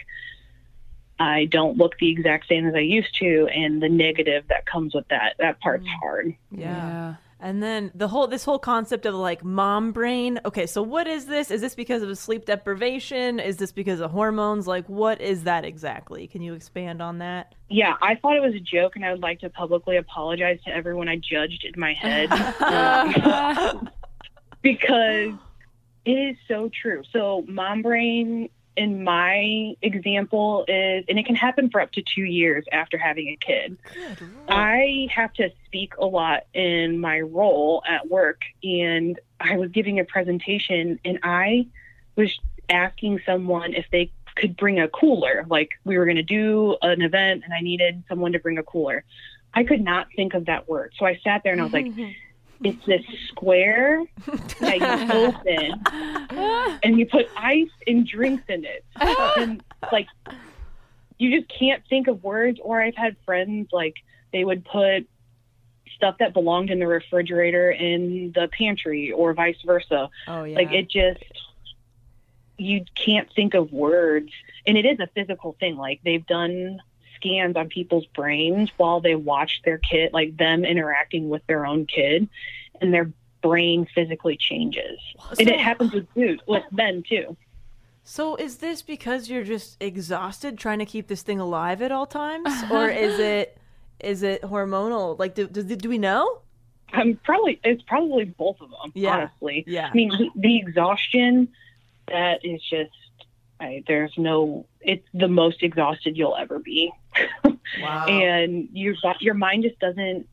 I don't look the exact same as I used to, and the negative that comes with that. That part's hard. Yeah. Yeah. And then the whole this whole concept of like mom brain. Okay, so what is this? Is this because of sleep deprivation? Is this because of hormones? Like, what is that exactly? Can you expand on that? Yeah, I thought it was a joke, and I would like to publicly apologize to everyone I judged in my head. um, because it is so true. So mom brain in my example is, and it can happen for up to two years after having a kid. I have to speak a lot in my role at work, and I was giving a presentation and I was asking someone if they could bring a cooler. Like we were going to do an event and I needed someone to bring a cooler. I could not think of that word. So I sat there and I was like, it's this square that you open and you put ice and drinks in it. And like, you just can't think of words. Or I've had friends, like they would put stuff that belonged in the refrigerator in the pantry or vice versa. Oh, yeah. Like it just, you can't think of words. And it is a physical thing. Like they've done scans on people's brains while they watch their kid, like them interacting with their own kid, and their brain physically changes. So, and it happens with dudes, with men too. So is this because you're just exhausted trying to keep this thing alive at all times? Or is it is it hormonal? Like, do, do, do we know? I'm probably, it's probably both of them, yeah. honestly. Yeah. I mean, the, the exhaustion, that is just, I, there's no, it's the most exhausted you'll ever be. Wow. And your, your mind just doesn't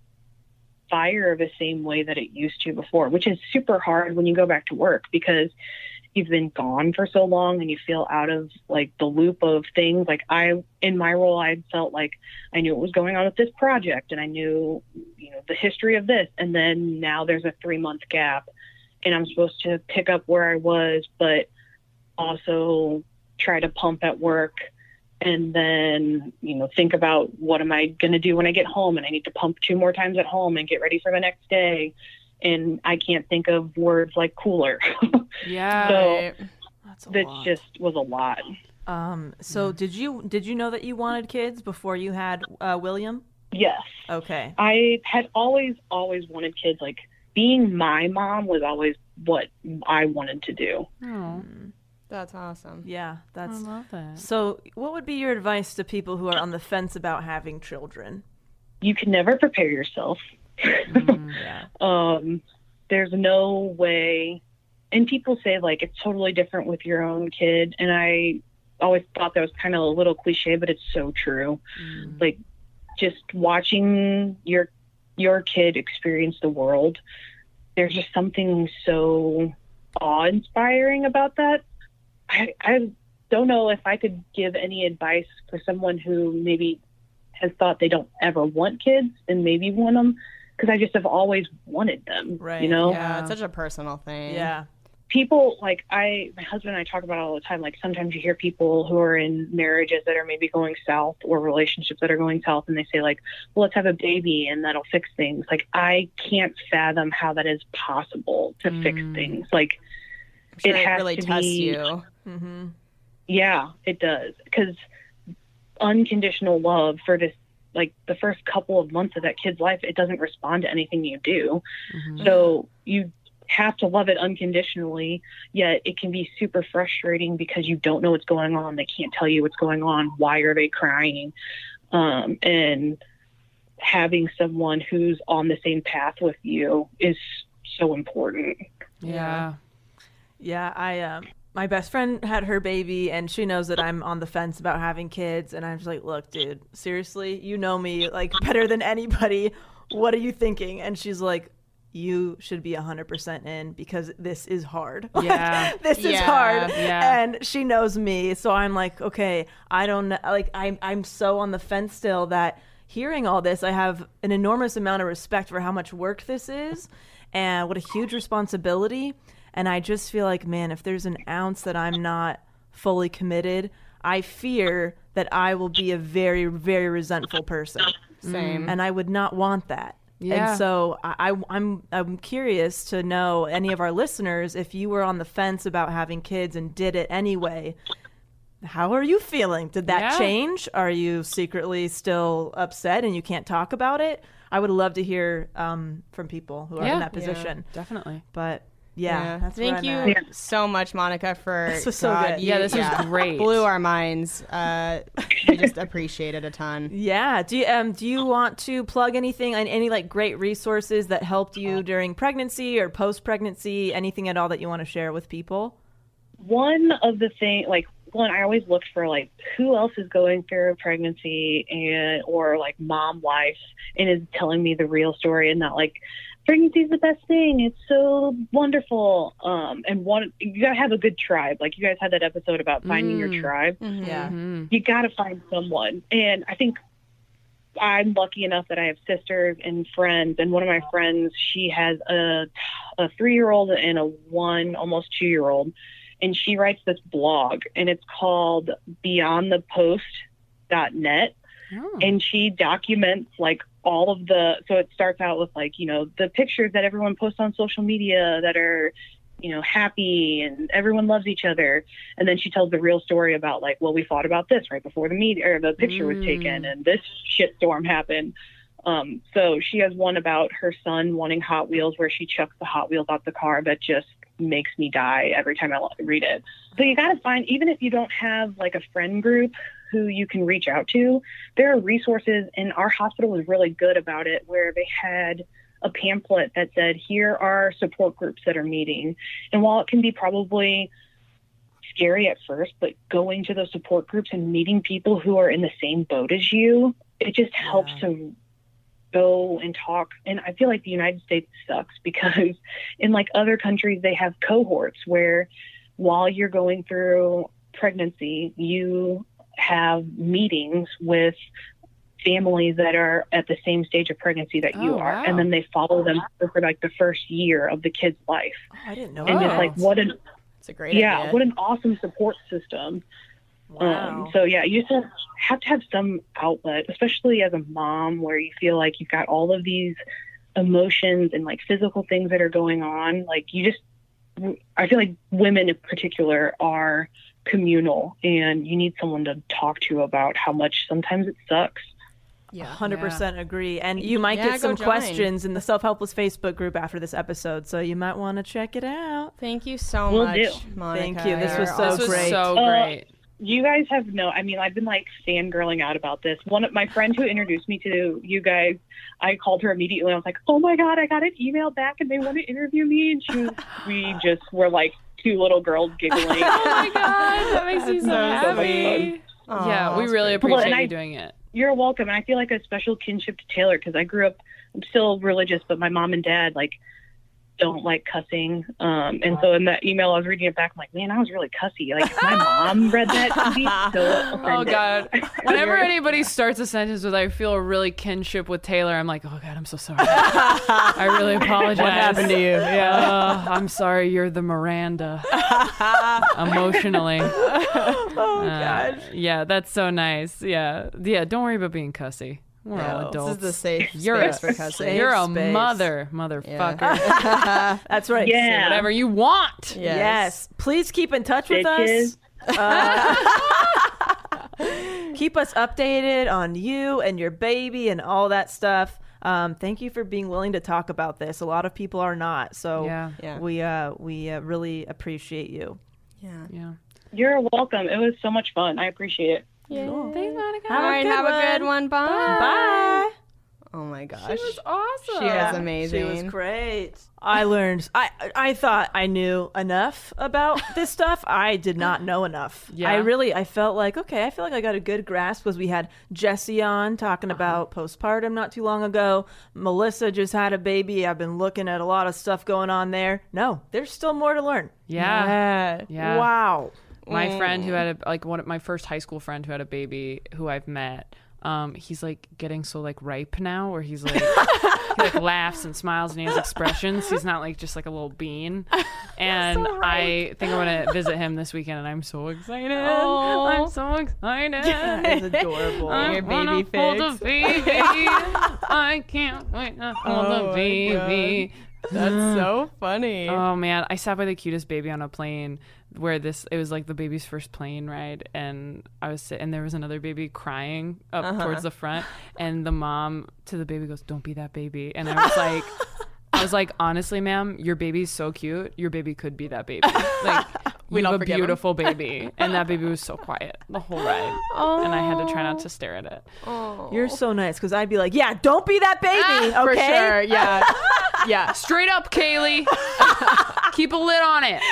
fire the same way that it used to before, which is super hard when you go back to work because you've been gone for so long and you feel out of like the loop of things. Like I, in my role, I felt like I knew what was going on with this project and I knew, you know, the history of this. And then now there's a three month gap and I'm supposed to pick up where I was, but also try to pump at work and then, you know, think about what am I going to do when I get home, and I need to pump two more times at home and get ready for the next day. And I can't think of words like cooler. Yeah. So That's a this lot. just was a lot. Um, so did you did you know that you wanted kids before you had uh, William? Yes. Okay. I had always, always wanted kids. Like being my mom was always what I wanted to do. Oh, That's awesome. Yeah, I that's love that. so. What would be your advice to people who are on the fence about having children? You can never prepare yourself. Yeah. Um, there's no way. And people say like it's totally different with your own kid, and I always thought that was kind of a little cliche, but it's so true. Mm. Like just watching your your kid experience the world, there's just something so awe-inspiring about that. I, I don't know if I could give any advice for someone who maybe has thought they don't ever want kids and maybe want them, because I just have always wanted them, Right, you know? Yeah, it's such a personal thing. Yeah. People, like I, my husband and I talk about it all the time. Like sometimes you hear people who are in marriages that are maybe going south or relationships that are going south, and they say like, well, let's have a baby and that'll fix things. Like I can't fathom how that is possible to Mm. fix things. Like I'm sure it it, has really to tests be- you. Mm-hmm. Yeah, it does. Because unconditional love for this, like the first couple of months of that kid's life, it doesn't respond to anything you do. Mm-hmm. So you have to love it unconditionally, yet it can be super frustrating because you don't know what's going on. They can't tell you what's going on. Why are they crying? Um, and having someone who's on the same path with you is so important. Yeah. Yeah, I um my best friend had her baby, and she knows that I'm on the fence about having kids, and I'm just like, look, dude, seriously, you know me like better than anybody. What are you thinking? And she's like, you should be one hundred percent in because this is hard. Yeah. Like, this is Yeah. hard. Yeah. And she knows me, so I'm like, okay, I don't know. Like, I'm I'm so on the fence still that hearing all this, I have an enormous amount of respect for how much work this is and what a huge responsibility. And I just feel like, man, if there's an ounce that I'm not fully committed, I fear that I will be a very, very resentful person. Same. And I would not want that. Yeah. And so I, I, I'm I'm curious to know, any of our listeners, if you were on the fence about having kids and did it anyway, how are you feeling? Did that Yeah. change? Are you secretly still upset and you can't talk about it? I would love to hear um, from people who are Yeah. in that Yeah. position. Definitely. But Yeah, that's Thank you where I'm at. so much, Monica, for This was so God, good. you- Yeah, this was great. Blew our minds. Uh, we just appreciate it a ton. Yeah. Do you um do you want to plug anything and any like great resources that helped you during pregnancy or post pregnancy? Anything at all that you want to share with people? One of the thing, like one, I always looked for like who else is going through pregnancy and or like mom life and is telling me the real story and not like pregnancy is the best thing. It's so wonderful. Um, and one, you gotta have a good tribe. Like you guys had that episode about finding Mm. your tribe. Yeah. Mm-hmm. You gotta find someone. And I think I'm lucky enough that I have sisters and friends. And one of my friends, she has a a three year old and a one, almost two year old. And she writes this blog, and it's called beyond the post dot net. Oh. And she documents like all of the, so it starts out with like, you know, the pictures that everyone posts on social media that are, you know, happy and everyone loves each other. And then she tells the real story about like, well, we thought about this right before the media or the picture was taken and this shitstorm happened. Um, so she has one about her son wanting Hot Wheels where she chucks the Hot Wheels out the car that just makes me die every time I read it. So you got to find, even if you don't have like a friend group who you can reach out to, there are resources, and our hospital was really good about it, where they had a pamphlet that said, here are support groups that are meeting. And while it can be probably scary at first, but going to those support groups and meeting people who are in the same boat as you, it just helps Yeah. to go and talk. And I feel like the United States sucks because in like other countries, they have cohorts where while you're going through pregnancy, you have meetings with families that are at the same stage of pregnancy that you Oh, are. wow. And then they follow them for like the first year of the kid's life. Oh, I didn't know And that. just like, what an, It's a great yeah, idea. what an awesome support system. Wow. Um, so yeah, you just have, have to have some outlet, especially as a mom, where you feel like you've got all of these emotions and like physical things that are going on. Like you just, I feel like women in particular are communal, and you need someone to talk to about how much sometimes it sucks. Yeah. one hundred percent agree. And you might Yeah, get some go join. questions in the Self Helpless Facebook group after this episode, so you might want to check it out. Thank you so Will much, do. Monica. Thank you. This You're was so awesome. This was great. so Uh, great. You guys have no, I mean, I've been like fangirling out about this. One of my friend who introduced me to you guys, I called her immediately. I was like, oh my God, I got an email back and they want to interview me. And she was, we just were like two little girls giggling. Oh my God, that makes me so So happy. Aw, Yeah, we that's really great. appreciate Well, and you I- doing it. You're welcome. And I feel like a special kinship to Taylor because I grew up, I'm still religious, but my mom and dad like don't like cussing. Um, and so in that email, I was reading it back. I'm like, man, I was really cussy. Like if my mom read that, she'd be so offended. Oh God! Whenever anybody starts a sentence with "I feel a really kinship with Taylor," I'm like, "Oh God, I'm so sorry. I really apologize. What happened to you? Yeah, I'm sorry. You're the Miranda emotionally. Oh, Uh, yeah, that's so nice. Yeah, yeah. Don't worry about being cussy. We're all No, adults. This is the safe You're space a, for cussing. you're a space. mother, motherfucker. That's right. Yeah. Say Whatever you want. Yes. Yes. Please keep in touch with Bitches. us. Uh, keep us updated on you and your baby and all that stuff. Um, thank you for being willing to talk about this. A lot of people are not. So Yeah. Yeah. we uh, we uh, really appreciate you. Yeah. Yeah. You're welcome. It was so much fun. I appreciate it. Cool. Thanks, Monica. All right, good have a one. good one. Bye. Bye. Oh my gosh. She was awesome. She was amazing. She was great. I learned. I I thought I knew enough about this stuff. I did not know enough. Yeah. I really. I felt like okay. I feel like I got a good grasp because we had Jessie on talking about postpartum not too long ago. Melissa just had a baby. I've been looking at a lot of stuff going on there. No, there's still more to learn. Yeah. Yeah. Yeah. Wow. My friend who had a, like one of my first high school friend who had a baby who I've met, um, he's like getting so like ripe now where he's like he like laughs and smiles and he has expressions. He's not like just like a little bean. And I think I'm gonna visit him this weekend and I'm so excited. Aw. I'm so excited. That is adorable. I Your wanna baby hold a fix. baby. I can't wait to hold Oh a my baby. That's so funny. Oh man, I sat by the cutest baby on a plane where this it was like the baby's first plane ride, and I was sit- and there was another baby crying up Uh-huh. towards the front, and the mom to the baby goes, "Don't be that baby," and I was like, I was like, honestly, ma'am, your baby's so cute. Your baby could be that baby. Like, We you don't have a forgive him. beautiful baby. And that baby was so quiet the whole ride. Oh. And I had to try not to stare at it. Oh. You're so nice because I'd be like, yeah, don't be that baby. For okay. sure. Yeah. Yeah. Straight up, Kaylee. Keep a lid on it.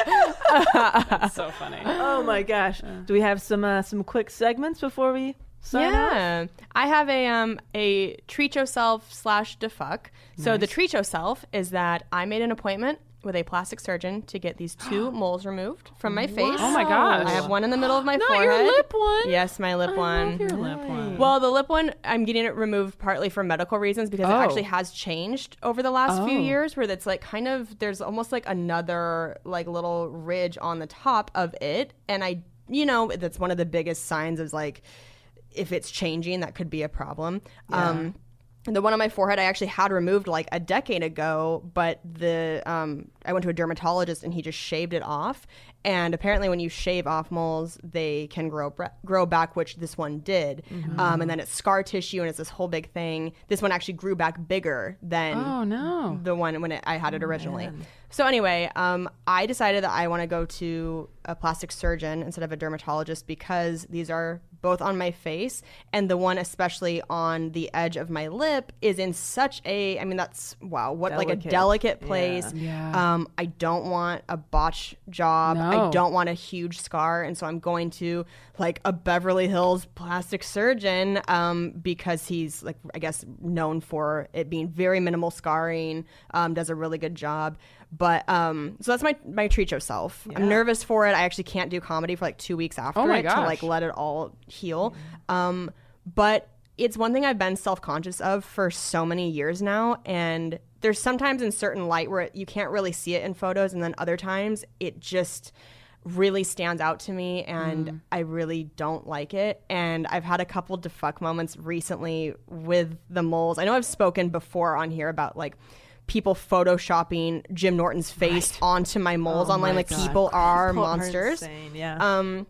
That's so funny. Oh my gosh. Do we have some uh, some quick segments before we sign off? Yeah, I have a um a treat yourself slash defuck. So the treat yourself is that I made an appointment with a plastic surgeon to get these two moles removed from my face. Oh my gosh. I have one in the middle of my Not forehead. your lip one. Yes, my lip I one. love your lip one. Well, the lip one, I'm getting it removed partly for medical reasons because Oh. it actually has changed over the last few Oh. years where it's like kind of, there's almost like another like little ridge on the top of it. And I, you know, that's one of the biggest signs of like, if it's changing, that could be a problem. Um, the one on my forehead I actually had removed like a decade ago, but the um, I went to a dermatologist and he just shaved it off. And apparently when you shave off moles, they can grow bre- grow back, which this one did. Mm-hmm. Um, and then it's scar tissue and it's this whole big thing. This one actually grew back bigger than Oh, no. the one when it, I had it originally. So anyway, um, I decided that I want to go to a plastic surgeon instead of a dermatologist because these are both on my face, and the one especially on the edge of my lip is in such a, I mean, that's, wow, what, like a Delicate. delicate place. Yeah. Um, I don't want a botch job. I No. don't want a huge scar. And so I'm going to like a Beverly Hills plastic surgeon um, because he's like, I guess, known for it being very minimal scarring, um, does a really good job. But um, so that's my my treat yourself. I'm nervous for it. I actually can't do comedy for like two weeks after Oh my it to gosh. like let it all heal. Um, but it's one thing I've been self-conscious of for so many years now. And there's sometimes in certain light where it, you can't really see it in photos. And then other times it just really stands out to me and Mm. I really don't like it. And I've had a couple defuck moments recently with the moles. I know I've spoken before on here about like people photoshopping Jim Norton's face onto my moles Oh online. my Like God. people are People are monsters. insane, yeah. Um,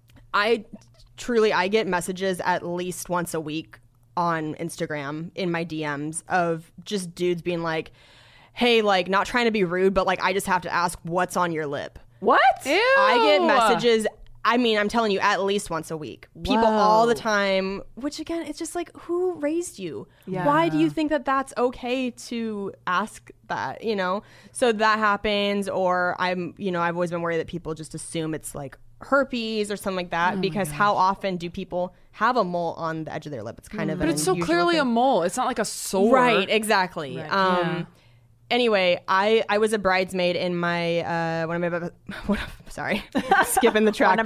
I truly, I get messages at least once a week on Instagram in my D Ms of just dudes being like, hey, like not trying to be rude, but like, I just have to ask what's on your lip. What? I get messages. I mean, I'm telling you, at least once a week. People all the time, which again, it's just like, who raised you? Yeah. Why do you think that that's okay to ask that, you know? So that happens, or I'm, you know, I've always been worried that people just assume it's like herpes or something like that, because how often do people have a mole on the edge of their lip? It's kind of But an it's so unusual clearly thing. a mole. It's not like a sore. Right, exactly. Right. Um, Yeah. Anyway, I, I was a bridesmaid in my uh one of my one of, sorry skipping the track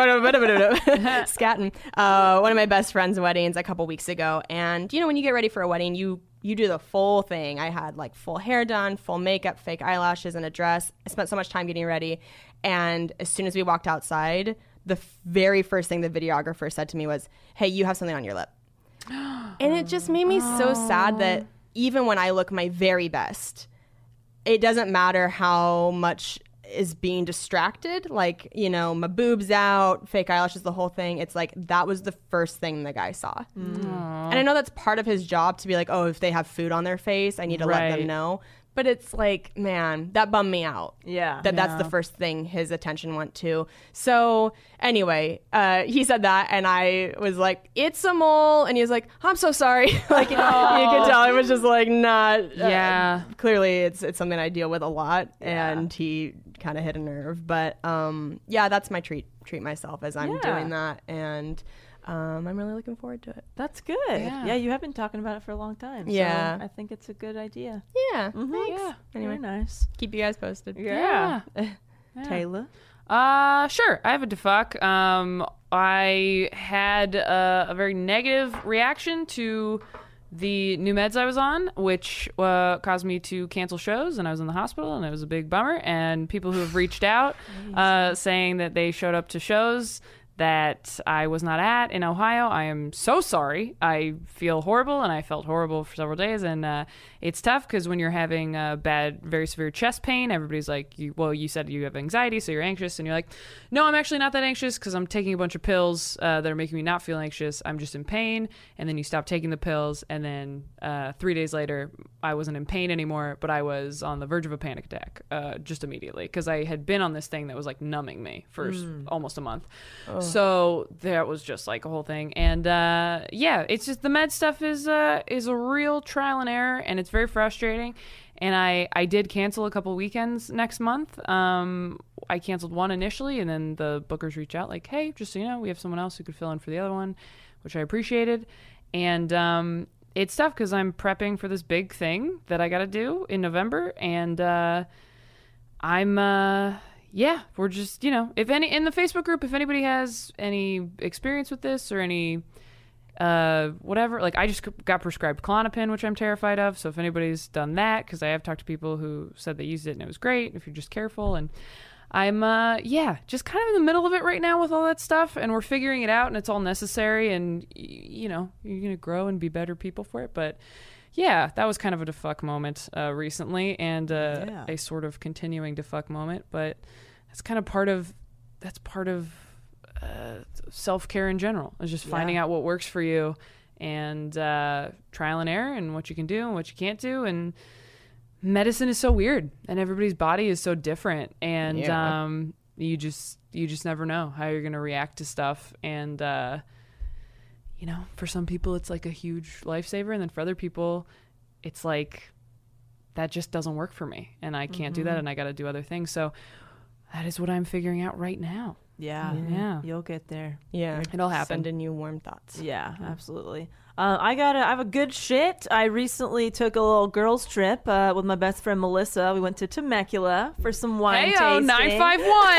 scatting uh one of my best friend's weddings a couple weeks ago, and you know when you get ready for a wedding you you do the full thing. I had like full hair done, full makeup, fake eyelashes, and a dress. I spent so much time getting ready, and as soon as we walked outside, the f- very first thing the videographer said to me was, "Hey, you have something on your lip," and it just made me so sad that even when I look my very best, it doesn't matter how much is being distracted. Like, you know, my boobs out, fake eyelashes, the whole thing. It's like, that was the first thing the guy saw. And I know that's part of his job to be like, oh, if they have food on their face, I need to let Right. them know. But it's like, man, that bummed me out. Yeah. That that's the first thing his attention went to. So anyway, uh, he said that, and I was like, "It's a mole," and he was like, "I'm so sorry." Like you could tell it was just like not. uh, Yeah. clearly, it's it's something I deal with a lot, and he kind of hit a nerve. But um, yeah, that's my treat treat myself as I'm Yeah. doing that, and um, I'm really looking forward to it. That's good. Yeah. Yeah. you have been talking about it for a long time. Yeah. So I think it's a good idea. Yeah, Mhm. thanks. Yeah. Anyway, Very nice. keep you guys posted. Yeah. Taylor. Uh, sure. I have a defuck. Um, I had a, a very negative reaction to the new meds I was on, which uh, caused me to cancel shows, and I was in the hospital, and it was a big bummer. And people who have reached out uh, saying that they showed up to shows that I was not at in Ohio. I am so sorry. I feel horrible, and I felt horrible for several days. And uh, it's tough because when you're having uh, bad, very severe chest pain, everybody's like, you, well, you said you have anxiety, so you're anxious. And you're like, no, I'm actually not that anxious because I'm taking a bunch of pills uh, that are making me not feel anxious. I'm just in pain. And then you stop taking the pills. And then uh, three days later, I wasn't in pain anymore, but I was on the verge of a panic attack uh, just immediately because I had been on this thing that was like numbing me for mm. almost a month. Oh. So that was just like a whole thing. And uh, yeah, it's just the med stuff is uh, is a real trial and error, and it's very frustrating. And I, I did cancel a couple weekends next month. Um, I canceled one initially, and then the bookers reached out like, hey, just so you know, we have someone else who could fill in for the other one, which I appreciated. And um, it's tough because I'm prepping for this big thing that I got to do in November. And uh, I'm... Uh, Yeah, we're just, you know, if any in the Facebook group, if anybody has any experience with this or any uh, whatever, like I just got prescribed Klonopin, which I'm terrified of. So if anybody's done that, because I have talked to people who said they used it and it was great, if you're just careful. And I'm, uh, yeah, just kind of in the middle of it right now with all that stuff. And we're figuring it out and it's all necessary. And, you know, you're going to grow and be better people for it. But yeah, that was kind of a defuck moment uh, recently, and uh, yeah. a sort of continuing defuck moment. But that's kind of part of that's part of uh, self-care in general. Is just finding yeah. out what works for you, and uh, trial and error, and what you can do and what you can't do. And medicine is so weird, and everybody's body is so different, and yeah. um, you just you just never know how you're gonna react to stuff. And uh, you know, for some people it's like a huge lifesaver, and then for other people it's like that just doesn't work for me, and I can't mm-hmm. do that, and I got to do other things. So that is what I'm figuring out right now. Yeah, yeah, you'll get there. Yeah, it'll happen. Sending you warm thoughts. Yeah, absolutely. Uh, I got. I have a good shit. I recently took a little girls trip uh, with my best friend Melissa. We went to Temecula for some wine Hey-o, tasting. nine five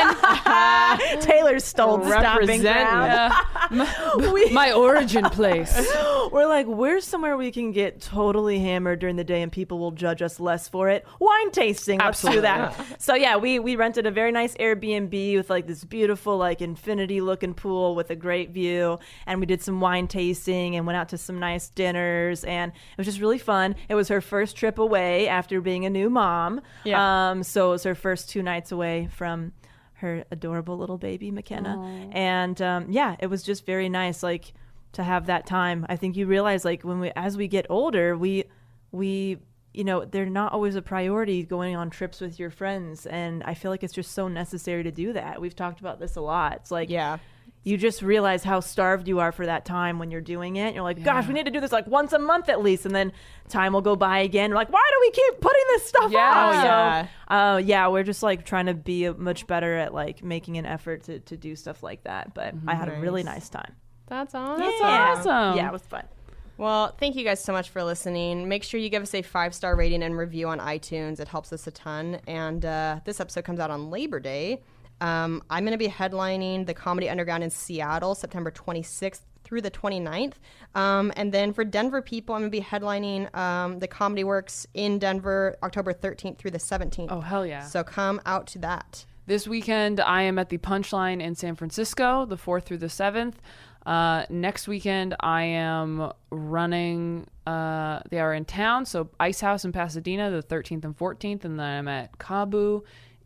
one. Taylor Stolt stopping ground. Uh, my, we, my origin place. We're like, where's somewhere we can get totally hammered during the day and people will judge us less for it? Wine tasting. Let's Absolutely. do that. Yeah. So yeah, we we rented a very nice Airbnb with like this beautiful like infinity looking pool with a great view, and we did some wine tasting and went out to some nice dinners, and it was just really fun. It was her first trip away after being a new mom. Yeah. Um, so it was her first two nights away from her adorable little baby McKenna. Aww. And um, yeah, it was just very nice, like to have that time. I think you realize like when we, as we get older, we, we, you know, they're not always a priority going on trips with your friends. And I feel like it's just so necessary to do that. We've talked about this a lot. It's like, yeah. you just realize how starved you are for that time when you're doing it. You're like, yeah. gosh, we need to do this like once a month at least. And then time will go by again. We're like, why do we keep putting this stuff yeah. off? Oh, yeah. So, uh, yeah, we're just like trying to be much better at like making an effort to, to do stuff like that. But mm-hmm. I had nice. a really nice time. That's awesome. Yeah. awesome. Yeah, it was fun. Well, thank you guys so much for listening. Make sure you give us a five-star rating and review on iTunes. It helps us a ton. And uh, this episode comes out on Labor Day. Um, I'm going to be headlining the Comedy Underground in Seattle, September twenty-sixth through the twenty-ninth. Um, and then for Denver people, I'm going to be headlining um, the Comedy Works in Denver, October thirteenth through the seventeenth. Oh, hell yeah. So come out to that. This weekend, I am at the Punchline in San Francisco, the fourth through the seventh. Uh, next weekend, I am running uh, the Hour in Town, so Ice House in Pasadena, the thirteenth and fourteenth, and then I'm at Kabu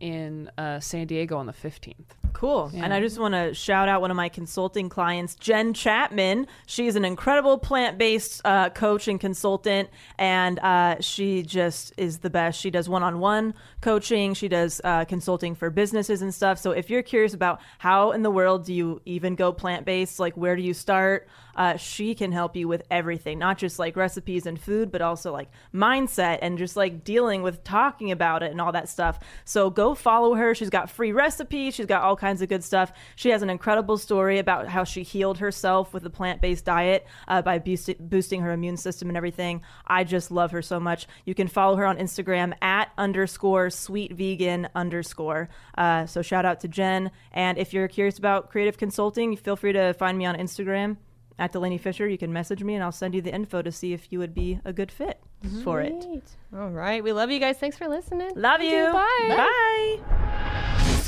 in uh, San Diego on the fifteenth. Cool. Yeah. And I just want to shout out one of my consulting clients, Jen Chapman. She's an incredible plant-based uh, coach and consultant, and uh, she just is the best. She does one-on-one coaching. She does uh, consulting for businesses and stuff. So if you're curious about how in the world do you even go plant-based, like where do you start, uh, she can help you with everything, not just like recipes and food, but also like mindset and just like dealing with talking about it and all that stuff. So go follow her. She's got free recipes. She's got all kinds of good stuff. She has an incredible story about how she healed herself with a plant-based diet uh, by boost- boosting her immune system and everything. I just love her so much. You can follow her on Instagram at underscore sweet vegan underscore. Uh, so shout out to Jen. And if you're curious about creative consulting, feel free to find me on Instagram at Delaney Fisher. You can message me and I'll send you the info to see if you would be a good fit mm-hmm. for it. All right. We love you guys. Thanks for listening. Love you. Bye. Bye. Bye.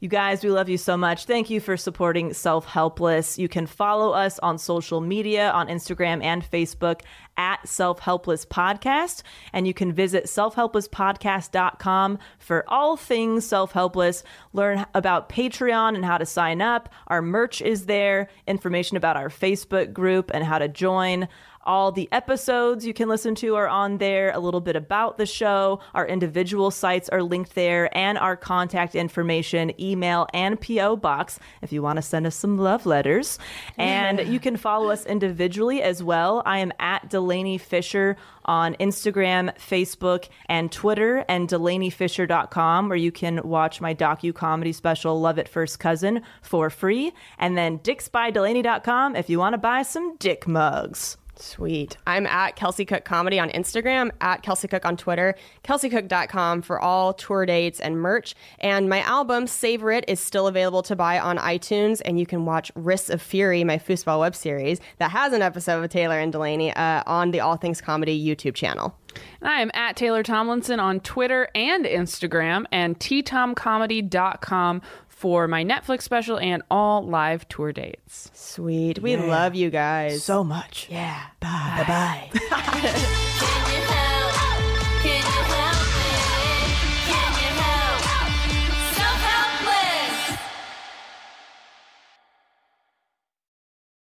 You guys, we love you so much. Thank you for supporting Self Helpless. You can follow us on social media, on Instagram and Facebook at Self Helpless Podcast. And you can visit self helpless podcast dot com for all things Self Helpless. Learn about Patreon and how to sign up. Our merch is there, information about our Facebook group and how to join. All the episodes you can listen to are on there, a little bit about the show. Our individual sites are linked there, and our contact information, email, and P O box if you want to send us some love letters. And you can follow us individually as well. I am at Delaney Fisher on Instagram, Facebook, and Twitter, and delaney fisher dot com, where you can watch my docu-comedy special, Love at First Cousin, for free. And then dicks by delaney dot com if you want to buy some dick mugs. Sweet. I'm at Kelsey Cook Comedy on Instagram, at Kelsey Cook on Twitter, kelsey cook dot com for all tour dates and merch. And my album, Savor It, is still available to buy on iTunes, and you can watch Wrists of Fury, my foosball web series that has an episode with Taylor and Delaney uh, on the All Things Comedy YouTube channel. And I am at Taylor Tomlinson on Twitter and Instagram, and t tom comedy dot com for my Netflix special and all live tour dates. Sweet. We Yeah. love you guys So much. Yeah. Bye. Bye-bye.